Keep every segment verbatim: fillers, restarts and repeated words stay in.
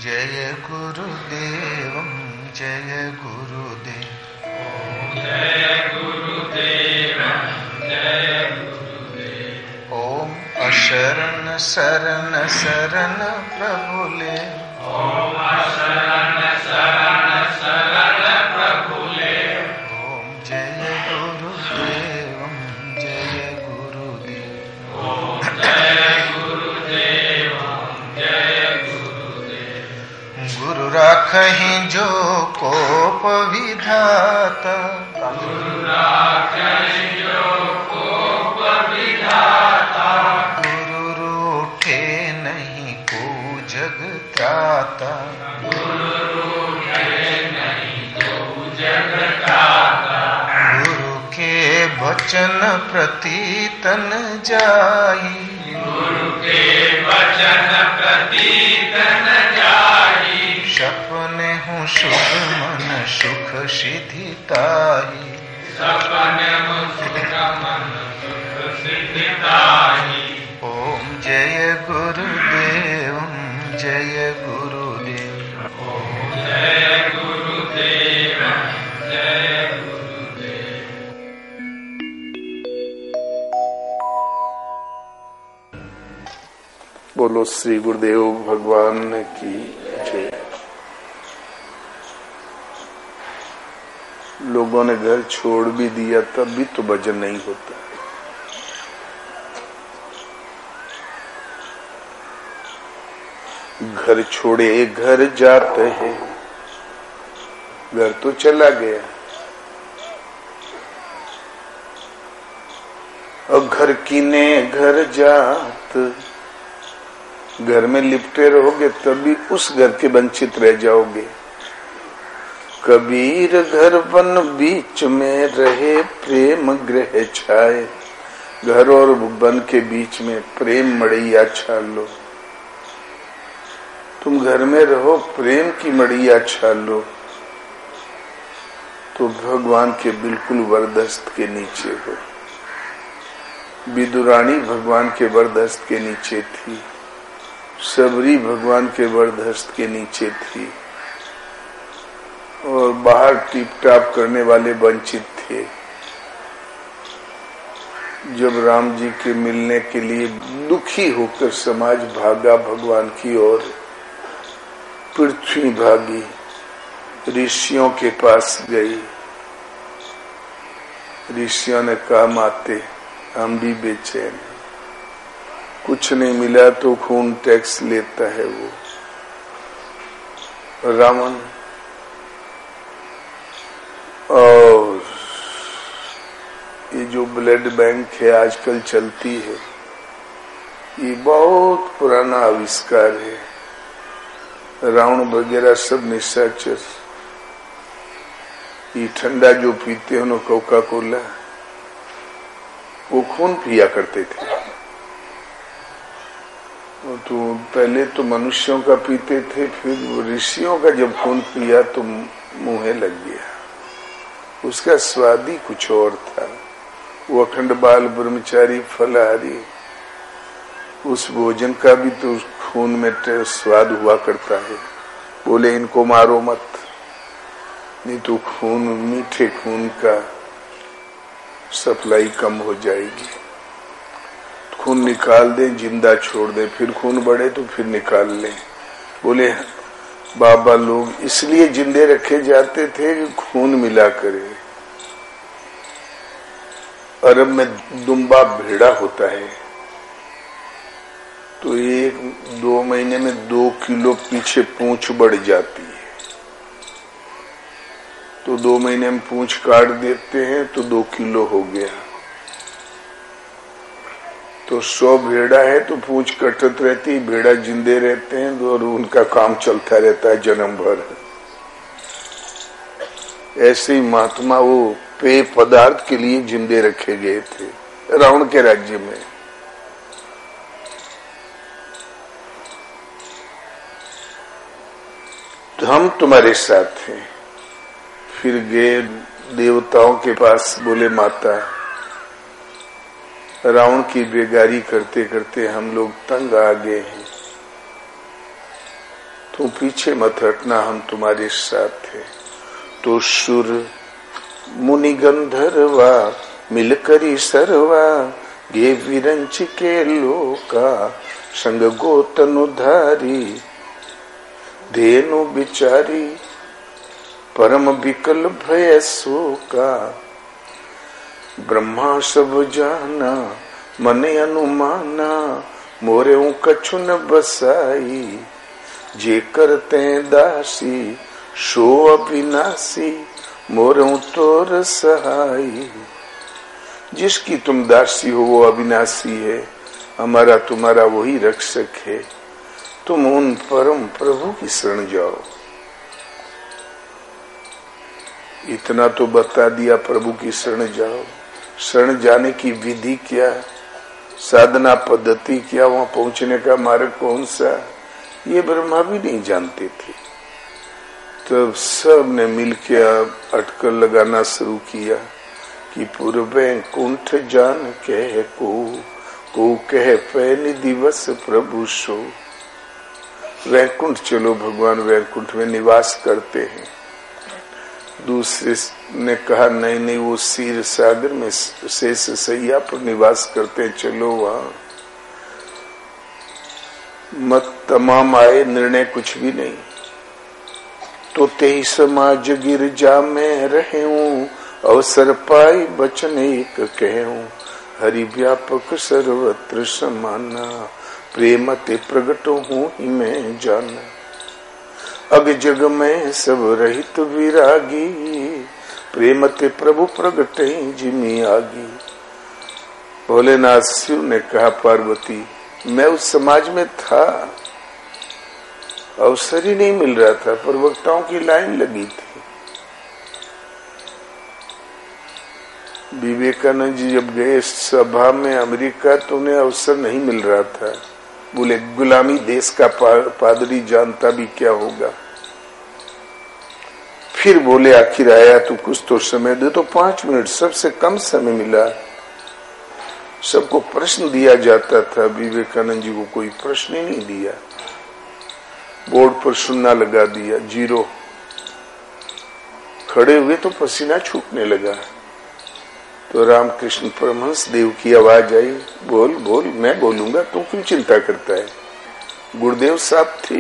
जय गुरुदेव जय गुरुदेव जय गुरुदेव जय गुरुदेव। ओम अशरण शरण शरण प्रभुले ओम अशरण शरण शरण प्रभुले। ओम जय गुरुदेव जय गुरुदेव। ओम जय गुरुदेव जय गुरुदेव। गुरु राखहि जो कोप विधाता गुरु राखहि जो कोप विधाता। गुरु रूठे नहीं को जग त्राता। गुरु रूठे नहीं को जग त्राता। गुरु के वचन प्रति तन जाई। गुरु के वचन प्रति तन जाई। सपने हूँ सुख मन सुख सिद्धि ताही। सपने हूँ सुख मन सुख सिद्धि ताही। ओम जय गुरुदेव जय गुरुदेव। ओम जय गुरुदेव जय गुरुदेव। बोलो श्री गुरुदेव भगवान की जय। लोगों ने घर छोड़ भी दिया तब भी तो भजन नहीं होता। घर छोड़े घर जाते हैं, घर तो चला गया। और घर कीने घर जात, घर में लिपटे रहोगे तभी उस घर के वंचित रह जाओगे। कबीर घर वन बीच में रहे प्रेम गृह छाए। घर और वन के बीच में प्रेम मड़ैया छाल लो। तुम घर में रहो प्रेम की मड़ैया छाल लो तो भगवान के बिल्कुल वरदस्त के नीचे हो। विदुरानी भगवान के वरदस्त के नीचे थी, सबरी भगवान के वरदस्त के नीचे थी और बाहर टिप टाप करने वाले वंचित थे। जब राम जी के मिलने के लिए दुखी होकर समाज भागा भगवान की ओर, पृथ्वी भागी, ऋषियों के पास गई। ऋषियों ने कहा माते हम भी बेचैन, कुछ नहीं मिला तो खून टैक्स लेता है वो। रावण और ये जो ब्लड बैंक है आजकल चलती है, ये बहुत पुराना आविष्कार है। रावण वगैरह सब निशाचर ये ठंडा जो पीते हैं कोका कोला, वो खून पिया करते थे। तो पहले तो मनुष्यों का पीते थे, फिर ऋषियों का जब खून पिया तो मुंह लग गया। उसका स्वाद ही कुछ और था। वो अखंड बाल ब्रह्मचारी फलाहारी, उस भोजन का भी तो खून में स्वाद हुआ करता है। बोले इनको मारो मत, नहीं तो खून मीठे खून का सप्लाई कम हो जाएगी। खून निकाल दें, जिंदा छोड़ दें, फिर खून बढ़े तो फिर निकाल लें। बोले बाबा लोग इसलिए जिंदे रखे जाते थे कि खून मिला करे। अरब में दुम्बा भेड़ा होता है तो एक दो महीने में दो किलो पीछे पूंछ बढ़ जाती है। तो दो महीने में पूंछ काट देते हैं तो दो किलो हो गया। तो सौ भेड़ा है तो पूंछ कटत रहती, भेड़ा जिंदे रहते हैं और उनका काम चलता रहता है जन्म भर। ऐसे ही महात्मा वो पेय पदार्थ के लिए जिंदे रखे गए थे रावण के राज्य में। तो हम तुम्हारे साथ हैं। फिर गए देवताओं के पास, बोले माता रावण की बेगारी करते करते हम लोग तंग आ गए हैं। तुम पीछे मत हटना, हम तुम्हारे साथ हैं। तो सुर मुनि गंधर्वा मिलकरी सरवा गे विरंच के लोका संग गोतनुधारी धेनु बिचारी परम विकल भय शोका ब्रह्मा सब जाना मने अनुमाना मोरे कछु न बसाई जे करते दासी शो अविनाशी मोरे तोर सहाई। जिसकी तुम दासी हो वो अविनाशी है, हमारा तुम्हारा वही रक्षक है। तुम उन परम प्रभु की शरण जाओ। इतना तो बता दिया, प्रभु की शरण जाओ। शरण जाने की विधि क्या, साधना पद्धति क्या, वहां पहुंचने का मार्ग कौन सा, ये ब्रह्मा भी नहीं जानते थे। तब सब ने मिलके अटकल लगाना शुरू किया कि पूर्वे कुंठ जान कह को को कह पैन दिवस प्रभु सो। वैकुंठ चलो, भगवान वैकुंठ में निवास करते हैं। दूसरे ने कहा नहीं नहीं, वो क्षीर सागर में शेष सैया पर निवास करते हैं, चलो वहां। मत तमाम आए, निर्णय कुछ भी नहीं। तो तेई समाज गिरजा में रहे हूँ, अवसर पाई बचन एक कहूँ। हरि व्यापक सर्वत्र समाना, प्रेम ते प्रगट हूँ ही मैं जाना। अग जग में सब रहित विरागी, प्रेम ते प्रभु प्रगटे जिमी आगी। भोलेनाथ शिव ने कहा पार्वती मैं उस समाज में था, अवसर ही नहीं मिल रहा था, प्रवक्ताओं की लाइन लगी थी। विवेकानंद जी जब गए सभा में अमेरिका तो उन्हें अवसर नहीं मिल रहा था। बोले गुलामी देश का पादरी जानता भी क्या होगा। फिर बोले आखिर आया तो कुछ तो समय दे। तो पांच मिनट सबसे कम समय मिला। सबको प्रश्न दिया जाता था, विवेकानंद जी को कोई प्रश्न ही नहीं दिया। बोर्ड पर शून्य लगा दिया, जीरो। खड़े हुए तो पसीना छूटने लगा। तो रामकृष्ण परमहंस देव की आवाज आई, बोल बोल, मैं बोलूंगा, तू क्यों चिंता करता है। गुरुदेव साहब थे,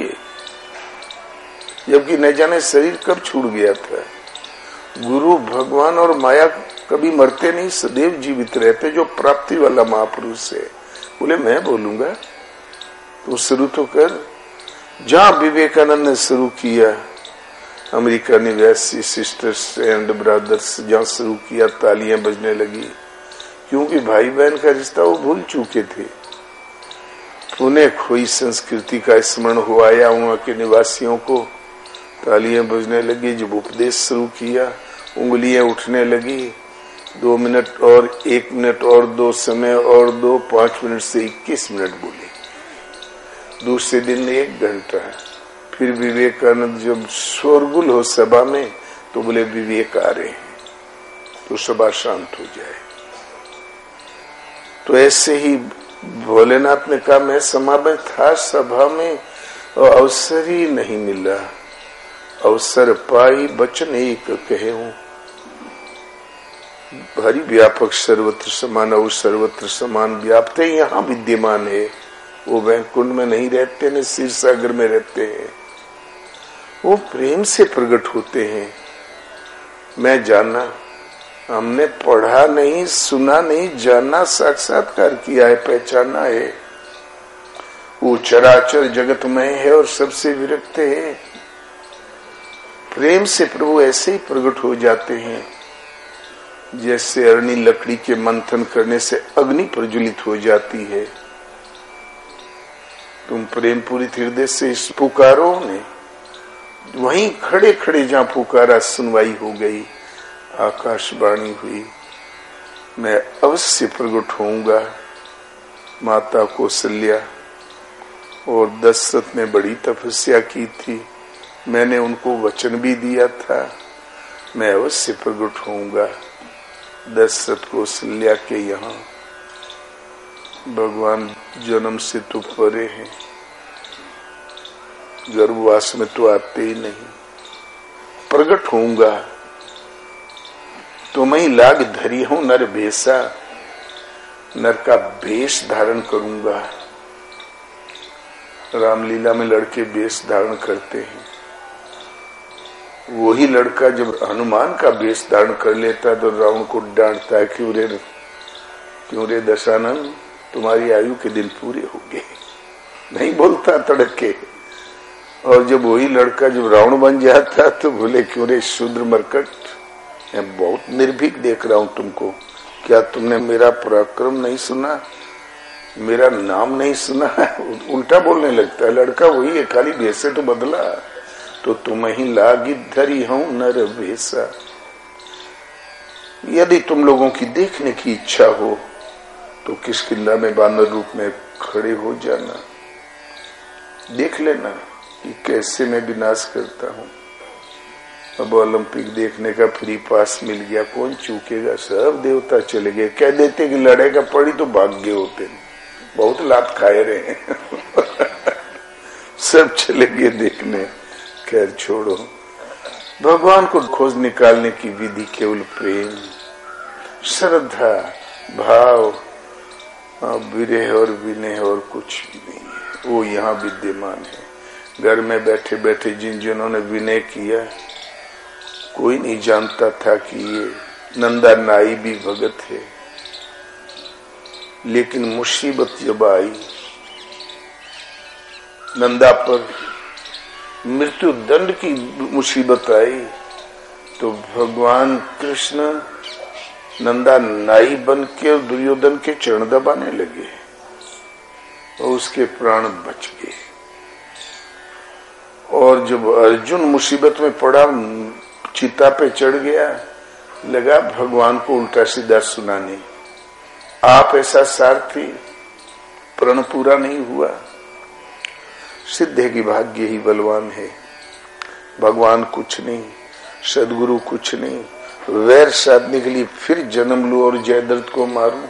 जबकि न जाने शरीर कब छूट गया था। गुरु भगवान और माया कभी मरते नहीं, सदैव जीवित रहते, जो प्राप्ति वाला महापुरुष है। बोले मैं बोलूंगा, तो शुरू तो कर। जहां विवेकानंद ने शुरू किया, अमेरिका निवासी सिस्टर्स एंड ब्रदर्स जहां शुरू किया, तालियां बजने लगी, क्योंकि भाई बहन का रिश्ता वो भूल चुके थे। उन्हें खोई संस्कृति का स्मरण हुआ या वहां के निवासियों को। तालियां बजने लगी। जब उपदेश शुरू किया, उंगलियां उठने लगी। दो मिनट और, एक मिनट और, दो समय और दो, पांच मिनट से इक्कीस मिनट बोले। दूसरे दिन एक घंटा। फिर विवेकानंद जब शोरगुल हो सभा में तो बोले विवेक आ रहे हैं, तो सभा शांत हो जाए। तो ऐसे ही भोलेनाथ ने कहा मैं सभा में था, सभा में और अवसर ही नहीं मिला। अवसर पाई बचन एक कहूं। हरि व्यापक सर्वत्र समान, और सर्वत्र समान व्याप्त है, यहाँ विद्यमान है। वो वैकुंठ में नहीं रहते न क्षीर सागर में रहते हैं। वो प्रेम से प्रकट होते हैं। मैं जाना, हमने पढ़ा नहीं, सुना नहीं, जाना, साक्षात्कार किया है, पहचाना है। वो चराचर जगत में है और सबसे विरक्त है। प्रेम से प्रभु ऐसे ही प्रकट हो जाते हैं जैसे अरणी लकड़ी के मंथन करने से अग्नि प्रज्वलित हो जाती है। तुम प्रेम पूरी हृदय से पुकारो ने, वहीं खड़े खड़े जहां पुकारा सुनवाई हो गई, आकाशवाणी हुई, मैं अवश्य प्रकट होऊंगा। माता कौशल्या और दशरथ ने बड़ी तपस्या की थी, मैंने उनको वचन भी दिया था, मैं अवश्य प्रकट होऊंगा। दशरथ कौशल्या के यहाँ भगवान जन्म से तो परे हैं। गर्भवास में तो आते ही नहीं। प्रकट होऊंगा तो मैं ही लाग धरी हूं नर भेसा, नर का भेष धारण करूंगा। रामलीला में लड़के भेष धारण करते हैं। वही लड़का जब हनुमान का भेष धारण कर लेता है तो रावण को डांटता है, क्यों रे क्यों रे दशानन, तुम्हारी आयु के दिन पूरे हो गए। नहीं बोलता तड़क के। और जब वही लड़का जब रावण बन जाता तो बोले, क्यों रे शूद्र मरकट, मैं बहुत निर्भीक देख रहा हूं तुमको, क्या तुमने मेरा पराक्रम नहीं सुना, मेरा नाम नहीं सुना? उल्टा बोलने लगता है। लड़का वही है, खाली भेष से तो बदला। तो तुम ही लागी धरी हूं नर भेसा। यदि तुम लोगों की देखने की इच्छा हो तो किष्किंधा में बानर रूप में खड़े हो जाना, देख लेना कि कैसे मैं विनाश करता हूं। अब ओलंपिक देखने का फ्री पास मिल गया, कौन चूकेगा? सब देवता चले गए। कह देते कि लड़ेगा पड़ी तो भाग्य होते, बहुत लाभ खाए रहे हैं। सब चले गए देखने। खैर छोड़ो, भगवान को खोज निकालने की विधि केवल प्रेम, श्रद्धा, भाव, विरह और विनय और कुछ भी नहीं है। वो यहाँ विद्यमान है। घर में बैठे बैठे जिन जिन्होंने विनय किया, कोई नहीं जानता था कि ये नंदा नाई भी भगत है। लेकिन मुसीबत जब आई, नंदा पर मृत्यु दंड की मुसीबत आई, तो भगवान कृष्ण नंदा नाई बन के दुर्योधन के चरण दबाने लगे और उसके प्राण बच गए। और जब अर्जुन मुसीबत में पड़ा, चिता पे चढ़ गया, लगा भगवान को उल्टा सीधा सुनाने, आप ऐसा सारथी, प्रण पूरा नहीं हुआ। सिद्ध है कि भाग्य ही बलवान है, भगवान कुछ नहीं, सदगुरु कुछ नहीं। वैर साधने के लिए फिर जन्म लूं और जयद्रथ को मारूं।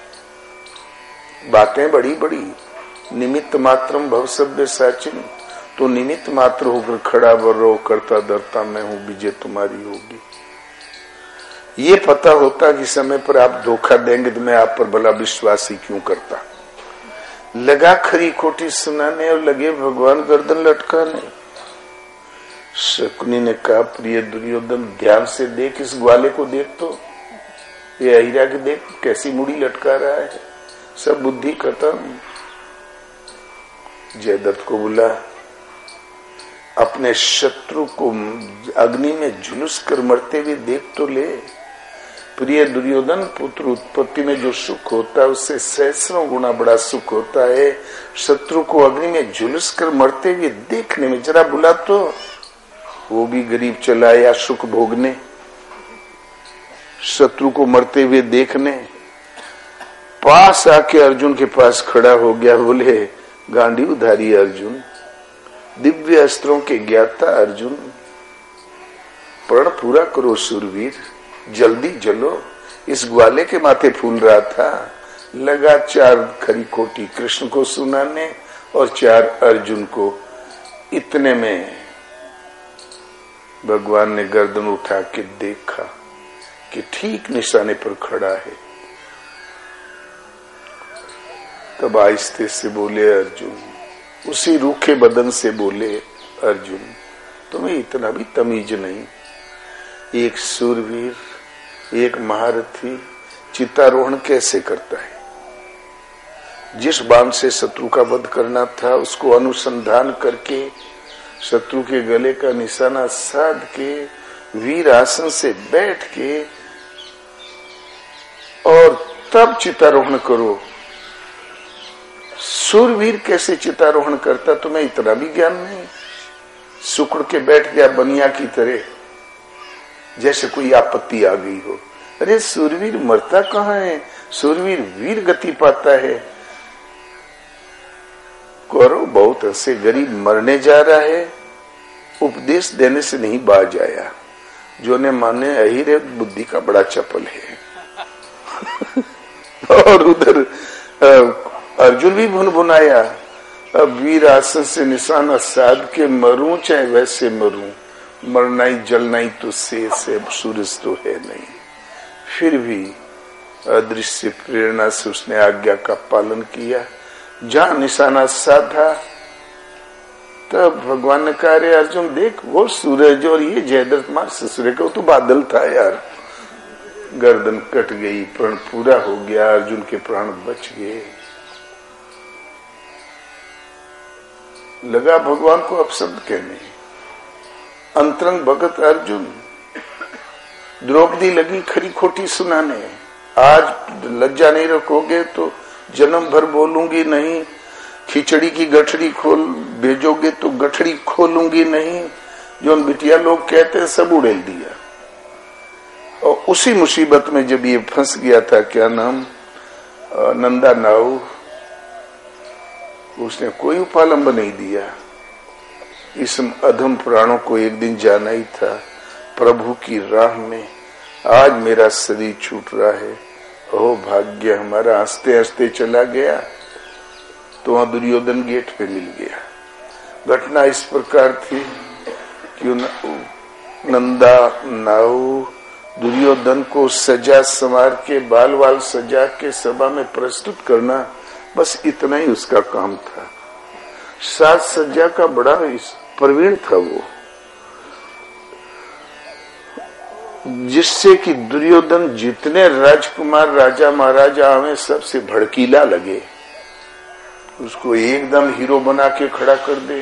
बातें बड़ी बड़ी, निमित्त मात्रम भव सभ्य साचिन, तो निमित्त मात्र होकर खड़ा बर्रो करता डरता मैं हूं, विजय तुम्हारी होगी। ये पता होता कि समय पर आप धोखा देंगे तो मैं आप पर भला विश्वास ही क्यों करता। लगा खरी खोटी सुनाने और लगे भगवान गर्दन लटकाने। शकुनी ने कहा, प्रिय दुर्योधन ध्यान से देख, इस ग्वाले को देख, तो ये अहिरा के देख कैसी मुड़ी लटका रहा है, सब बुद्धि खत्म। जयदत्त को बोला, अपने शत्रु को अग्नि में झुलस कर मरते हुए देख तो ले। प्रिय दुर्योधन, पुत्र उत्पत्ति में जो सुख होता है उससे सहस्रों गुना बड़ा सुख होता है शत्रु को अग्नि में झुलस कर मरते हुए देखने में। जरा बुला तो, वो भी गरीब चला या सुख भोगने, शत्रु को मरते हुए देखने। पास आके अर्जुन के पास खड़ा हो गया, बोले, गांडीवधारी अर्जुन, दिव्य अस्त्रों के ज्ञाता अर्जुन, प्रण पूरा करो सुरवीर, जल्दी जलो। इस ग्वाले के माथे फूल रहा था। लगा चार खरी खोटी कृष्ण को सुनाने और चार अर्जुन को। इतने में भगवान ने गर्दन उठा के देखा कि ठीक निशाने पर खड़ा है। तब आहिस्ते से बोले अर्जुन, उसी रूखे बदन से बोले अर्जुन, तुम्हें इतना भी तमीज नहीं। एक सूरवीर, एक महारथी चितारोहण कैसे करता है? जिस बाण से शत्रु का वध करना था उसको अनुसंधान करके शत्रु के गले का निशाना साध के वीर आसन से बैठ के और तब चितारोहण करो। सूरवीर कैसे चितारोहण करता, तुम्हें इतना भी ज्ञान नहीं। सुकड़ के बैठ गया बनिया की तरह, जैसे कोई आपत्ति आ गई हो। अरे सूरवीर मरता कहाँ है, सूरवीर वीर गति पाता है। करो बहुत ऐसे, गरीब मरने जा रहा है, उपदेश देने से नहीं बाज आया। जो ने माने अहिरे बुद्धि का बड़ा चपल है। और उधर अर्जुन भी भुन भुनाया, अब वीर आसन से निशाना साध के मरूं चाहे वैसे मरूं, मरना ही जलना ही तो से, से सूरज तो है नहीं। फिर भी अदृश्य प्रेरणा से उसने आज्ञा का पालन किया। जहां निशाना साधा तब भगवान ने कहा, रे अर्जुन देख वो सूरज और ये जयद्रथ मार ससुरे को तो बादल था यार। गर्दन कट गई, प्राण पूरा हो गया, अर्जुन के प्राण बच गए। लगा भगवान को अपशब्द कहने। अंतरंग भगत अर्जुन, द्रौपदी लगी खरी खोटी सुनाने। आज लज्जा नहीं रखोगे तो जन्म भर बोलूंगी नहीं, खिचड़ी की गठड़ी खोल भेजोगे तो गठड़ी खोलूंगी नहीं। जो बिटिया लोग कहते हैं सब उड़ेल दिया। और उसी मुसीबत में जब ये फंस गया था, क्या नाम, नंदा नाऊ, उसने कोई उपालंब नहीं दिया। इस अधम प्राणों को एक दिन जाना ही था प्रभु की राह में। आज मेरा शरीर छूट रहा है, ओ भाग्य हमारा। हंसते हंसते चला गया तो वहां दुर्योधन गेट पे मिल गया। घटना इस प्रकार थी कि नंदा नाऊ दुर्योधन को सजा संवार के बाल वाल सजा के सभा में प्रस्तुत करना, बस इतना ही उसका काम था। साज सज्जा का बड़ा प्रवीण था वो, जिससे कि दुर्योधन जितने राजकुमार राजा महाराजा आवे सबसे भड़कीला लगे, उसको एकदम हीरो बना के खड़ा कर दे।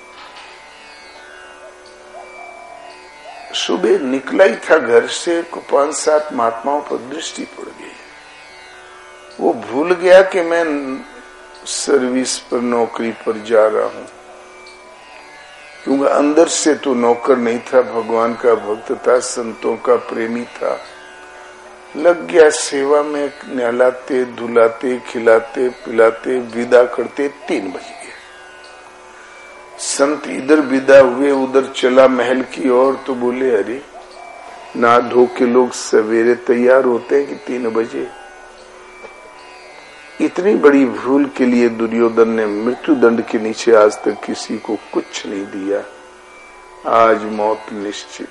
सुबह निकला ही था घर से, को पांच सात महात्माओं पर दृष्टि पड़ गई। वो भूल गया कि मैं सर्विस पर नौकरी पर जा रहा हूं, क्योंकि अंदर से तो नौकर नहीं था, भगवान का भक्त था, संतों का प्रेमी था। लग गया सेवा में, नहलाते धुलाते खिलाते पिलाते विदा करते तीन बज गए। संत इधर विदा हुए, उधर चला महल की ओर, तो बोले अरे ना धो के लोग सवेरे तैयार होते हैं कि तीन बजे। इतनी बड़ी भूल के लिए दुर्योधन ने मृत्यु दंड के नीचे आज तक किसी को कुछ नहीं दिया। आज मौत निश्चित।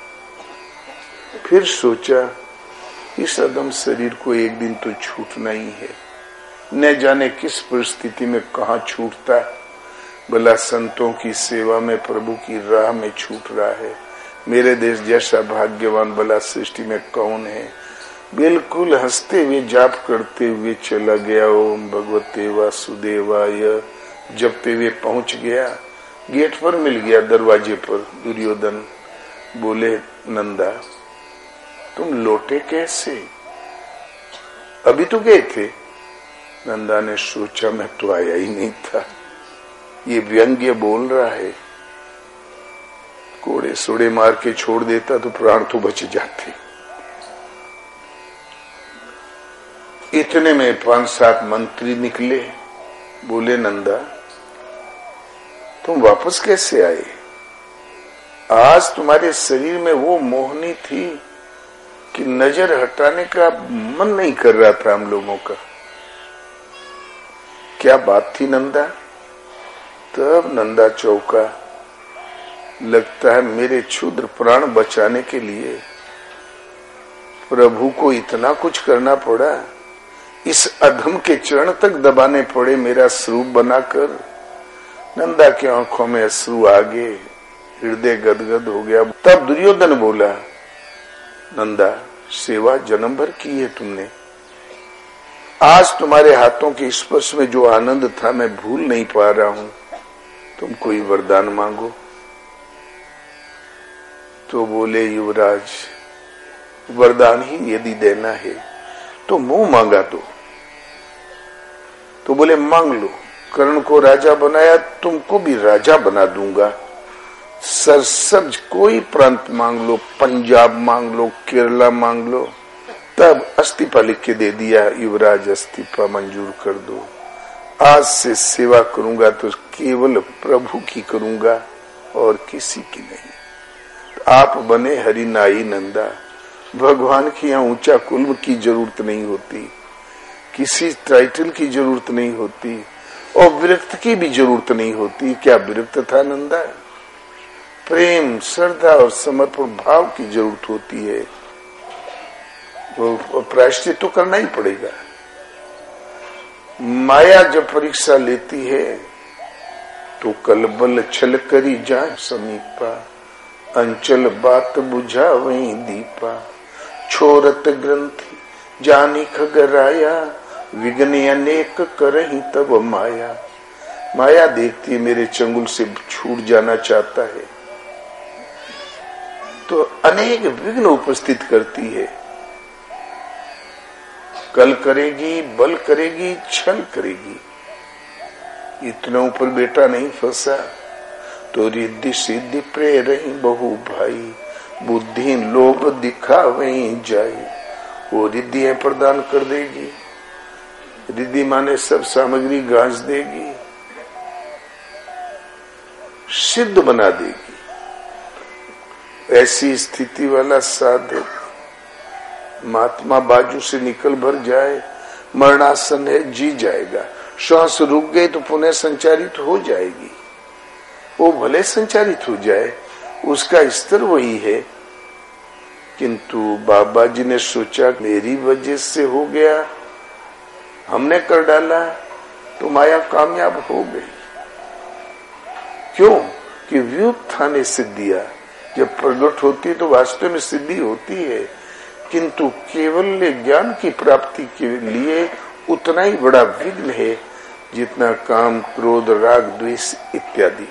फिर सोचा इस अदम शरीर को एक दिन तो छूटना ही है। न जाने किस परिस्थिति में कहा छूटता, भला संतों की सेवा में प्रभु की राह में छूट रहा है। मेरे देश जैसा भाग्यवान भला सृष्टि में कौन है। बिल्कुल हंसते हुए जाप करते हुए चला गया। ओम भगवते वासुदेवाय जपते हुए पहुंच गया। गेट पर मिल गया, दरवाजे पर दुर्योधन। बोले नंदा तुम लौटे कैसे, अभी तो गए थे। नंदा ने सोचा मैं तो आया ही नहीं था, ये व्यंग्य बोल रहा है। कोड़े सोड़े मार के छोड़ देता तो प्राण तो बच जाते। इतने में पांच सात मंत्री निकले। बोले नंदा तुम वापस कैसे आए, आज तुम्हारे शरीर में वो मोहनी थी कि नजर हटाने का मन नहीं कर रहा था हम लोगों का। क्या बात थी नंदा। तब नंदा चौका। लगता है मेरे क्षुद्र प्राण बचाने के लिए प्रभु को इतना कुछ करना पड़ा, इस अधम के चरण तक दबाने पड़े मेरा स्वरूप बनाकर। नंदा की आंखों में अश्रु आ गए, हृदय गदगद हो गया। तब दुर्योधन बोला नंदा सेवा जन्म भर की है तुमने, आज तुम्हारे हाथों के स्पर्श में जो आनंद था मैं भूल नहीं पा रहा हूं। तुम कोई वरदान मांगो। तो बोले युवराज वरदान ही यदि देना है तो मुंह मांगा दो। तो बोले मांग लो। कर्ण को राजा बनाया, तुमको भी राजा बना दूंगा। सरसब्ज कोई प्रांत मांग लो, पंजाब मांग लो, केरला मांग लो। तब इस्तीफा लिख के दे दिया, युवराज इस्तीफा मंजूर कर दो। आज से सेवा करूंगा तो केवल प्रभु की करूंगा और किसी की नहीं। तो आप बने हरिनाई नंदा। भगवान की यहाँ ऊंचा कुल की जरूरत नहीं होती, किसी टाइटल की जरूरत नहीं होती। और विरक्त की भी जरूरत नहीं होती। क्या विरक्त था नंदा? प्रेम, श्रद्धा और समर्पण भाव की जरूरत होती है। वो प्रायश्चित तो करना ही पड़ेगा। माया जब परीक्षा लेती है तो कलबल छल करी जाए समीपा, अंचल बात बुझा वहीं दीपा, छोरत ग्रंथि जानी खगराया, विघ्न अनेक करही तब माया। माया देखती है मेरे चंगुल से छूट जाना चाहता है तो अनेक विघ्न उपस्थित करती है। कल करेगी, बल करेगी, छल करेगी। इतना ऊपर बेटा नहीं फंसा तो रिद्धि सिद्धि प्रेरही बहु भाई, बुद्धि लोभ दिखा वहीं जाए। वो रिद्धियां प्रदान कर देगी। रिद्धि माने सब सामग्री गांच देगी, सिद्ध बना देगी। ऐसी स्थिति वाला साधक महात्मा बाजू से निकल भर जाए, मरणासन है, जी जाएगा। श्वास रुक गए तो पुनः संचारित हो जाएगी। वो भले संचारित हो जाए, उसका स्तर वही है। किंतु बाबा जी ने सोचा मेरी वजह से हो गया, हमने कर डाला तो माया कामयाब हो गई। क्यों? कि व्युत्थाने सिद्धिया जब प्रकट होती है तो वास्तव में सिद्धि होती है, किंतु केवल ज्ञान की प्राप्ति के लिए उतना ही बड़ा विघ्न है जितना काम, क्रोध, राग, द्वेष इत्यादि।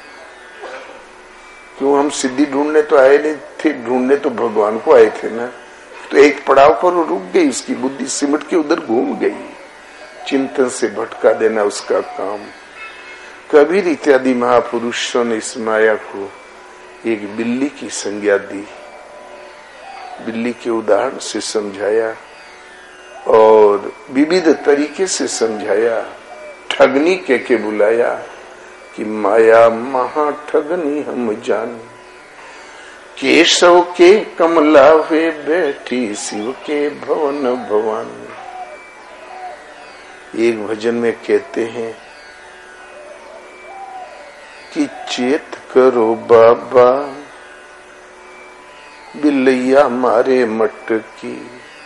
क्यों? हम सिद्धि ढूंढने तो आए नहीं थे, ढूंढने तो भगवान को आए थे ना। तो एक पड़ाव पर वो रुक गई, उसकी बुद्धि सिमट के उधर घूम गई। चिंतन से भटका देना उसका काम। कबीर इत्यादि महापुरुषों ने इस माया को एक बिल्ली की संज्ञा दी, बिल्ली के उदाहरण से समझाया और विविध तरीके से समझाया। ठगनी कह के बुलाया कि माया महा ठगनी हम जान, केशव के कमला वे बैठी शिव के भवन भवान। एक भजन में कहते हैं कि चेत करो बाबा बिल्लैया मारे मटकी,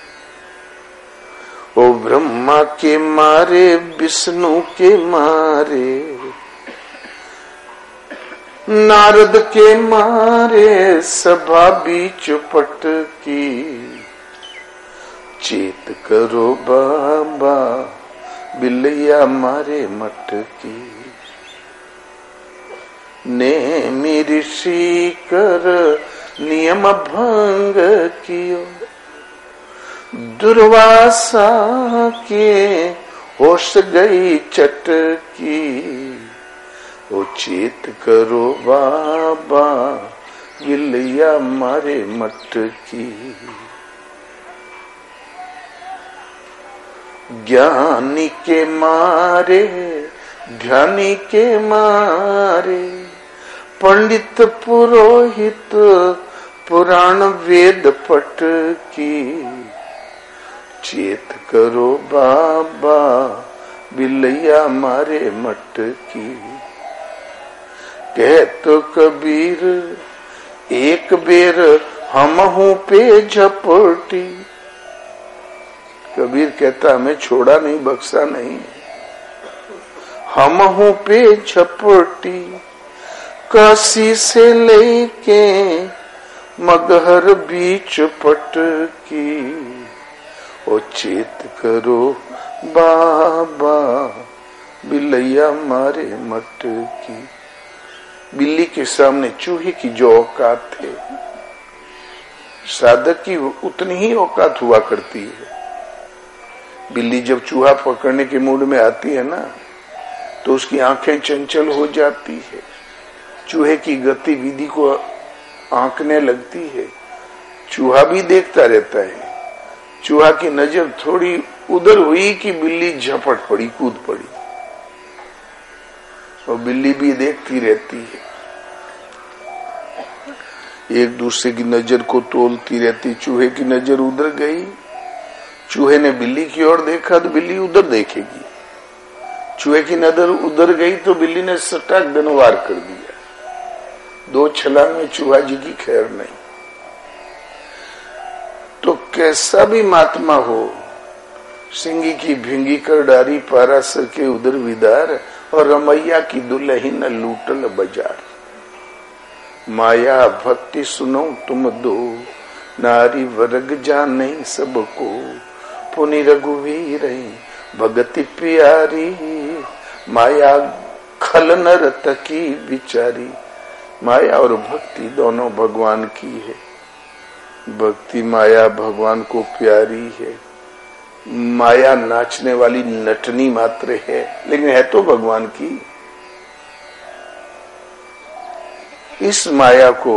ओ ब्रह्मा के मारे विष्णु के मारे, नारद के मारे सभा बीच पटकी। चेत करो बाबा बिल्लैया मारे मटकी, ने ऋषि कर नियम भंग कियो, दुर्वासा के होश गई चटकी। ओ चेत करो बाबा बिल्लैया मारे मटकी। ज्ञानी के मारे ध्यानी के मारे, पंडित पुरोहित पुराण वेद पट की। चेत करो बाबा बिल्लैया मारे मटकी। कह तो कबीर एक बेर हम हूं पे झपटी। कबीर कहता हमें छोड़ा नहीं, बख्शा नहीं। हम हूं पे झपटी, काशी से लेके मगहर बीच पटकी। ओ चेत करो बाबा बिल्लैया मारे मटकी। बिल्ली के सामने चूहे की जो औकात है, साधक की उतनी ही औकात हुआ करती है। बिल्ली जब चूहा पकड़ने के मूड में आती है ना, तो उसकी आंखें चंचल हो जाती है, चूहे की गतिविधि को आंकने लगती है। चूहा भी देखता रहता है। चूहा की नजर थोड़ी उधर हुई कि बिल्ली झपट पड़ी, कूद पड़ी, और बिल्ली भी देखती रहती है। एक दूसरे की नजर को तोलती रहती। चूहे की नजर उधर गई, चूहे ने बिल्ली की ओर देखा तो बिल्ली उधर देखेगी। चूहे की नजर उधर गई तो बिल्ली ने सटाक दिन वार कर दिया। दो छलांग में चूहा जी की खैर नहीं। तो कैसा भी महात्मा हो, सिंगी की भिंगी कर डारी पारासर के उधर विदार और रमैया की दुल्हन लूटल बाजार। माया भक्ति सुनो तुम दो, नारी वर्ग जाने सबको, पुनि रघुवीर भगति प्यारी। माया खल नरत की बिचारी। माया और भक्ति दोनों भगवान की है। भक्ति माया भगवान को प्यारी है। माया नाचने वाली नटनी मात्र है, लेकिन है तो भगवान की। इस माया को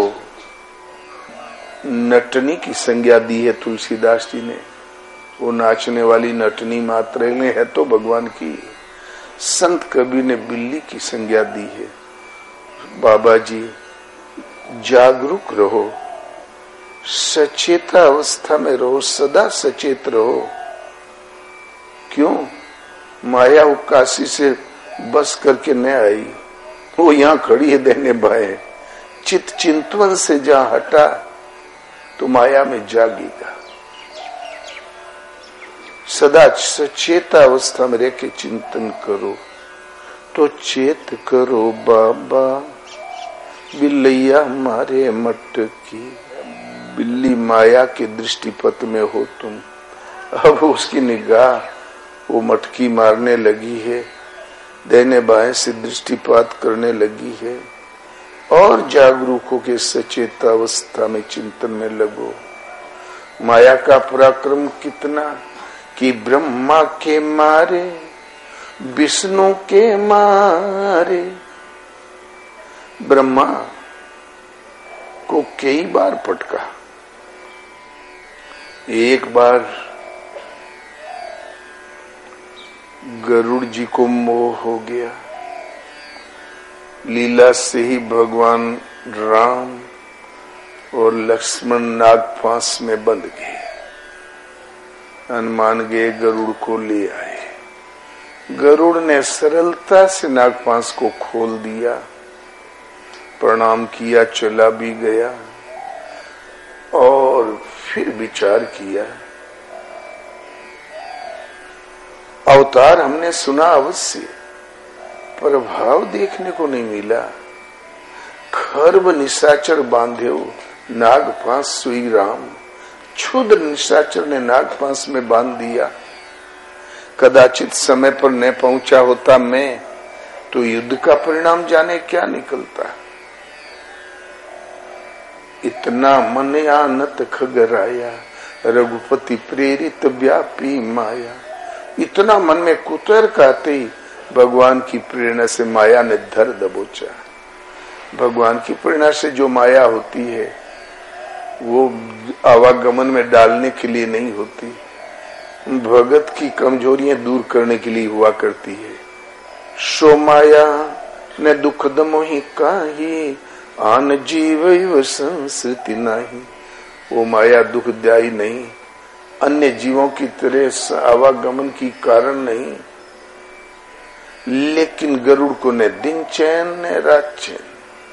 नटनी की संज्ञा दी है तुलसीदास जी ने। वो नाचने वाली नटनी मात्र है तो भगवान की। संत कबीर ने बिल्ली की संज्ञा दी है। बाबा जी जागरूक रहो, सचेता अवस्था में रहो, सदा सचेत रहो। क्यों? माया वो काशी से बस करके न आई, वो यहां खड़ी है देने बाएं। चित चिंतवन से जहां हटा तो माया में जागेगा। सदा सचेत अवस्था में रह के चिंतन करो तो चेत करो बाबा, बिल्लैया मारे मटकी। बिल्ली माया के दृष्टिपथ में हो तुम। अब उसकी निगाह वो मटकी मारने लगी है, दाहिने बाएं से दृष्टिपात करने लगी है। और जागरूक हो के सचेत अवस्था में चिंतन में लगो। माया का पराक्रम कितना कि ब्रह्मा के मारे विष्णु के मारे। ब्रह्मा को कई बार पटका। एक बार गरुड़ जी को मोह हो गया। लीला से ही भगवान राम और लक्ष्मण नागफांस में बंध गए। हनुमान गए गरुड़ को ले आए। गरुड़ ने सरलता से नागफांस को खोल दिया, प्रणाम किया, चला भी गया और फिर विचार किया। अवतार हमने सुना अवश्य, प्रभाव देखने को नहीं मिला। खर्ब निशाचर बांधे नागफांस सुई राम। क्षुद्र निशाचर ने नागफांस में बांध दिया। कदाचित समय पर न पहुंचा होता मैं तो युद्ध का परिणाम जाने क्या निकलता। इतना मन आनत खगराया, रघुपति प्रेरित व्यापी माया। इतना मन में कुतर्क आते ही भगवान की प्रेरणा से माया ने धर दबोचा। भगवान की प्रेरणा से जो माया होती है वो आवागमन में डालने के लिए नहीं होती, भगत की कमजोरियां दूर करने के लिए हुआ करती है। सो माया ने दुख दमोही काही, आन जीव संस्कृति नहीं। वो माया दुखदायी नहीं, अन्य जीवों की तरह आवागमन की कारण नहीं। लेकिन गरुड़ को न दिन चैन न रात चैन।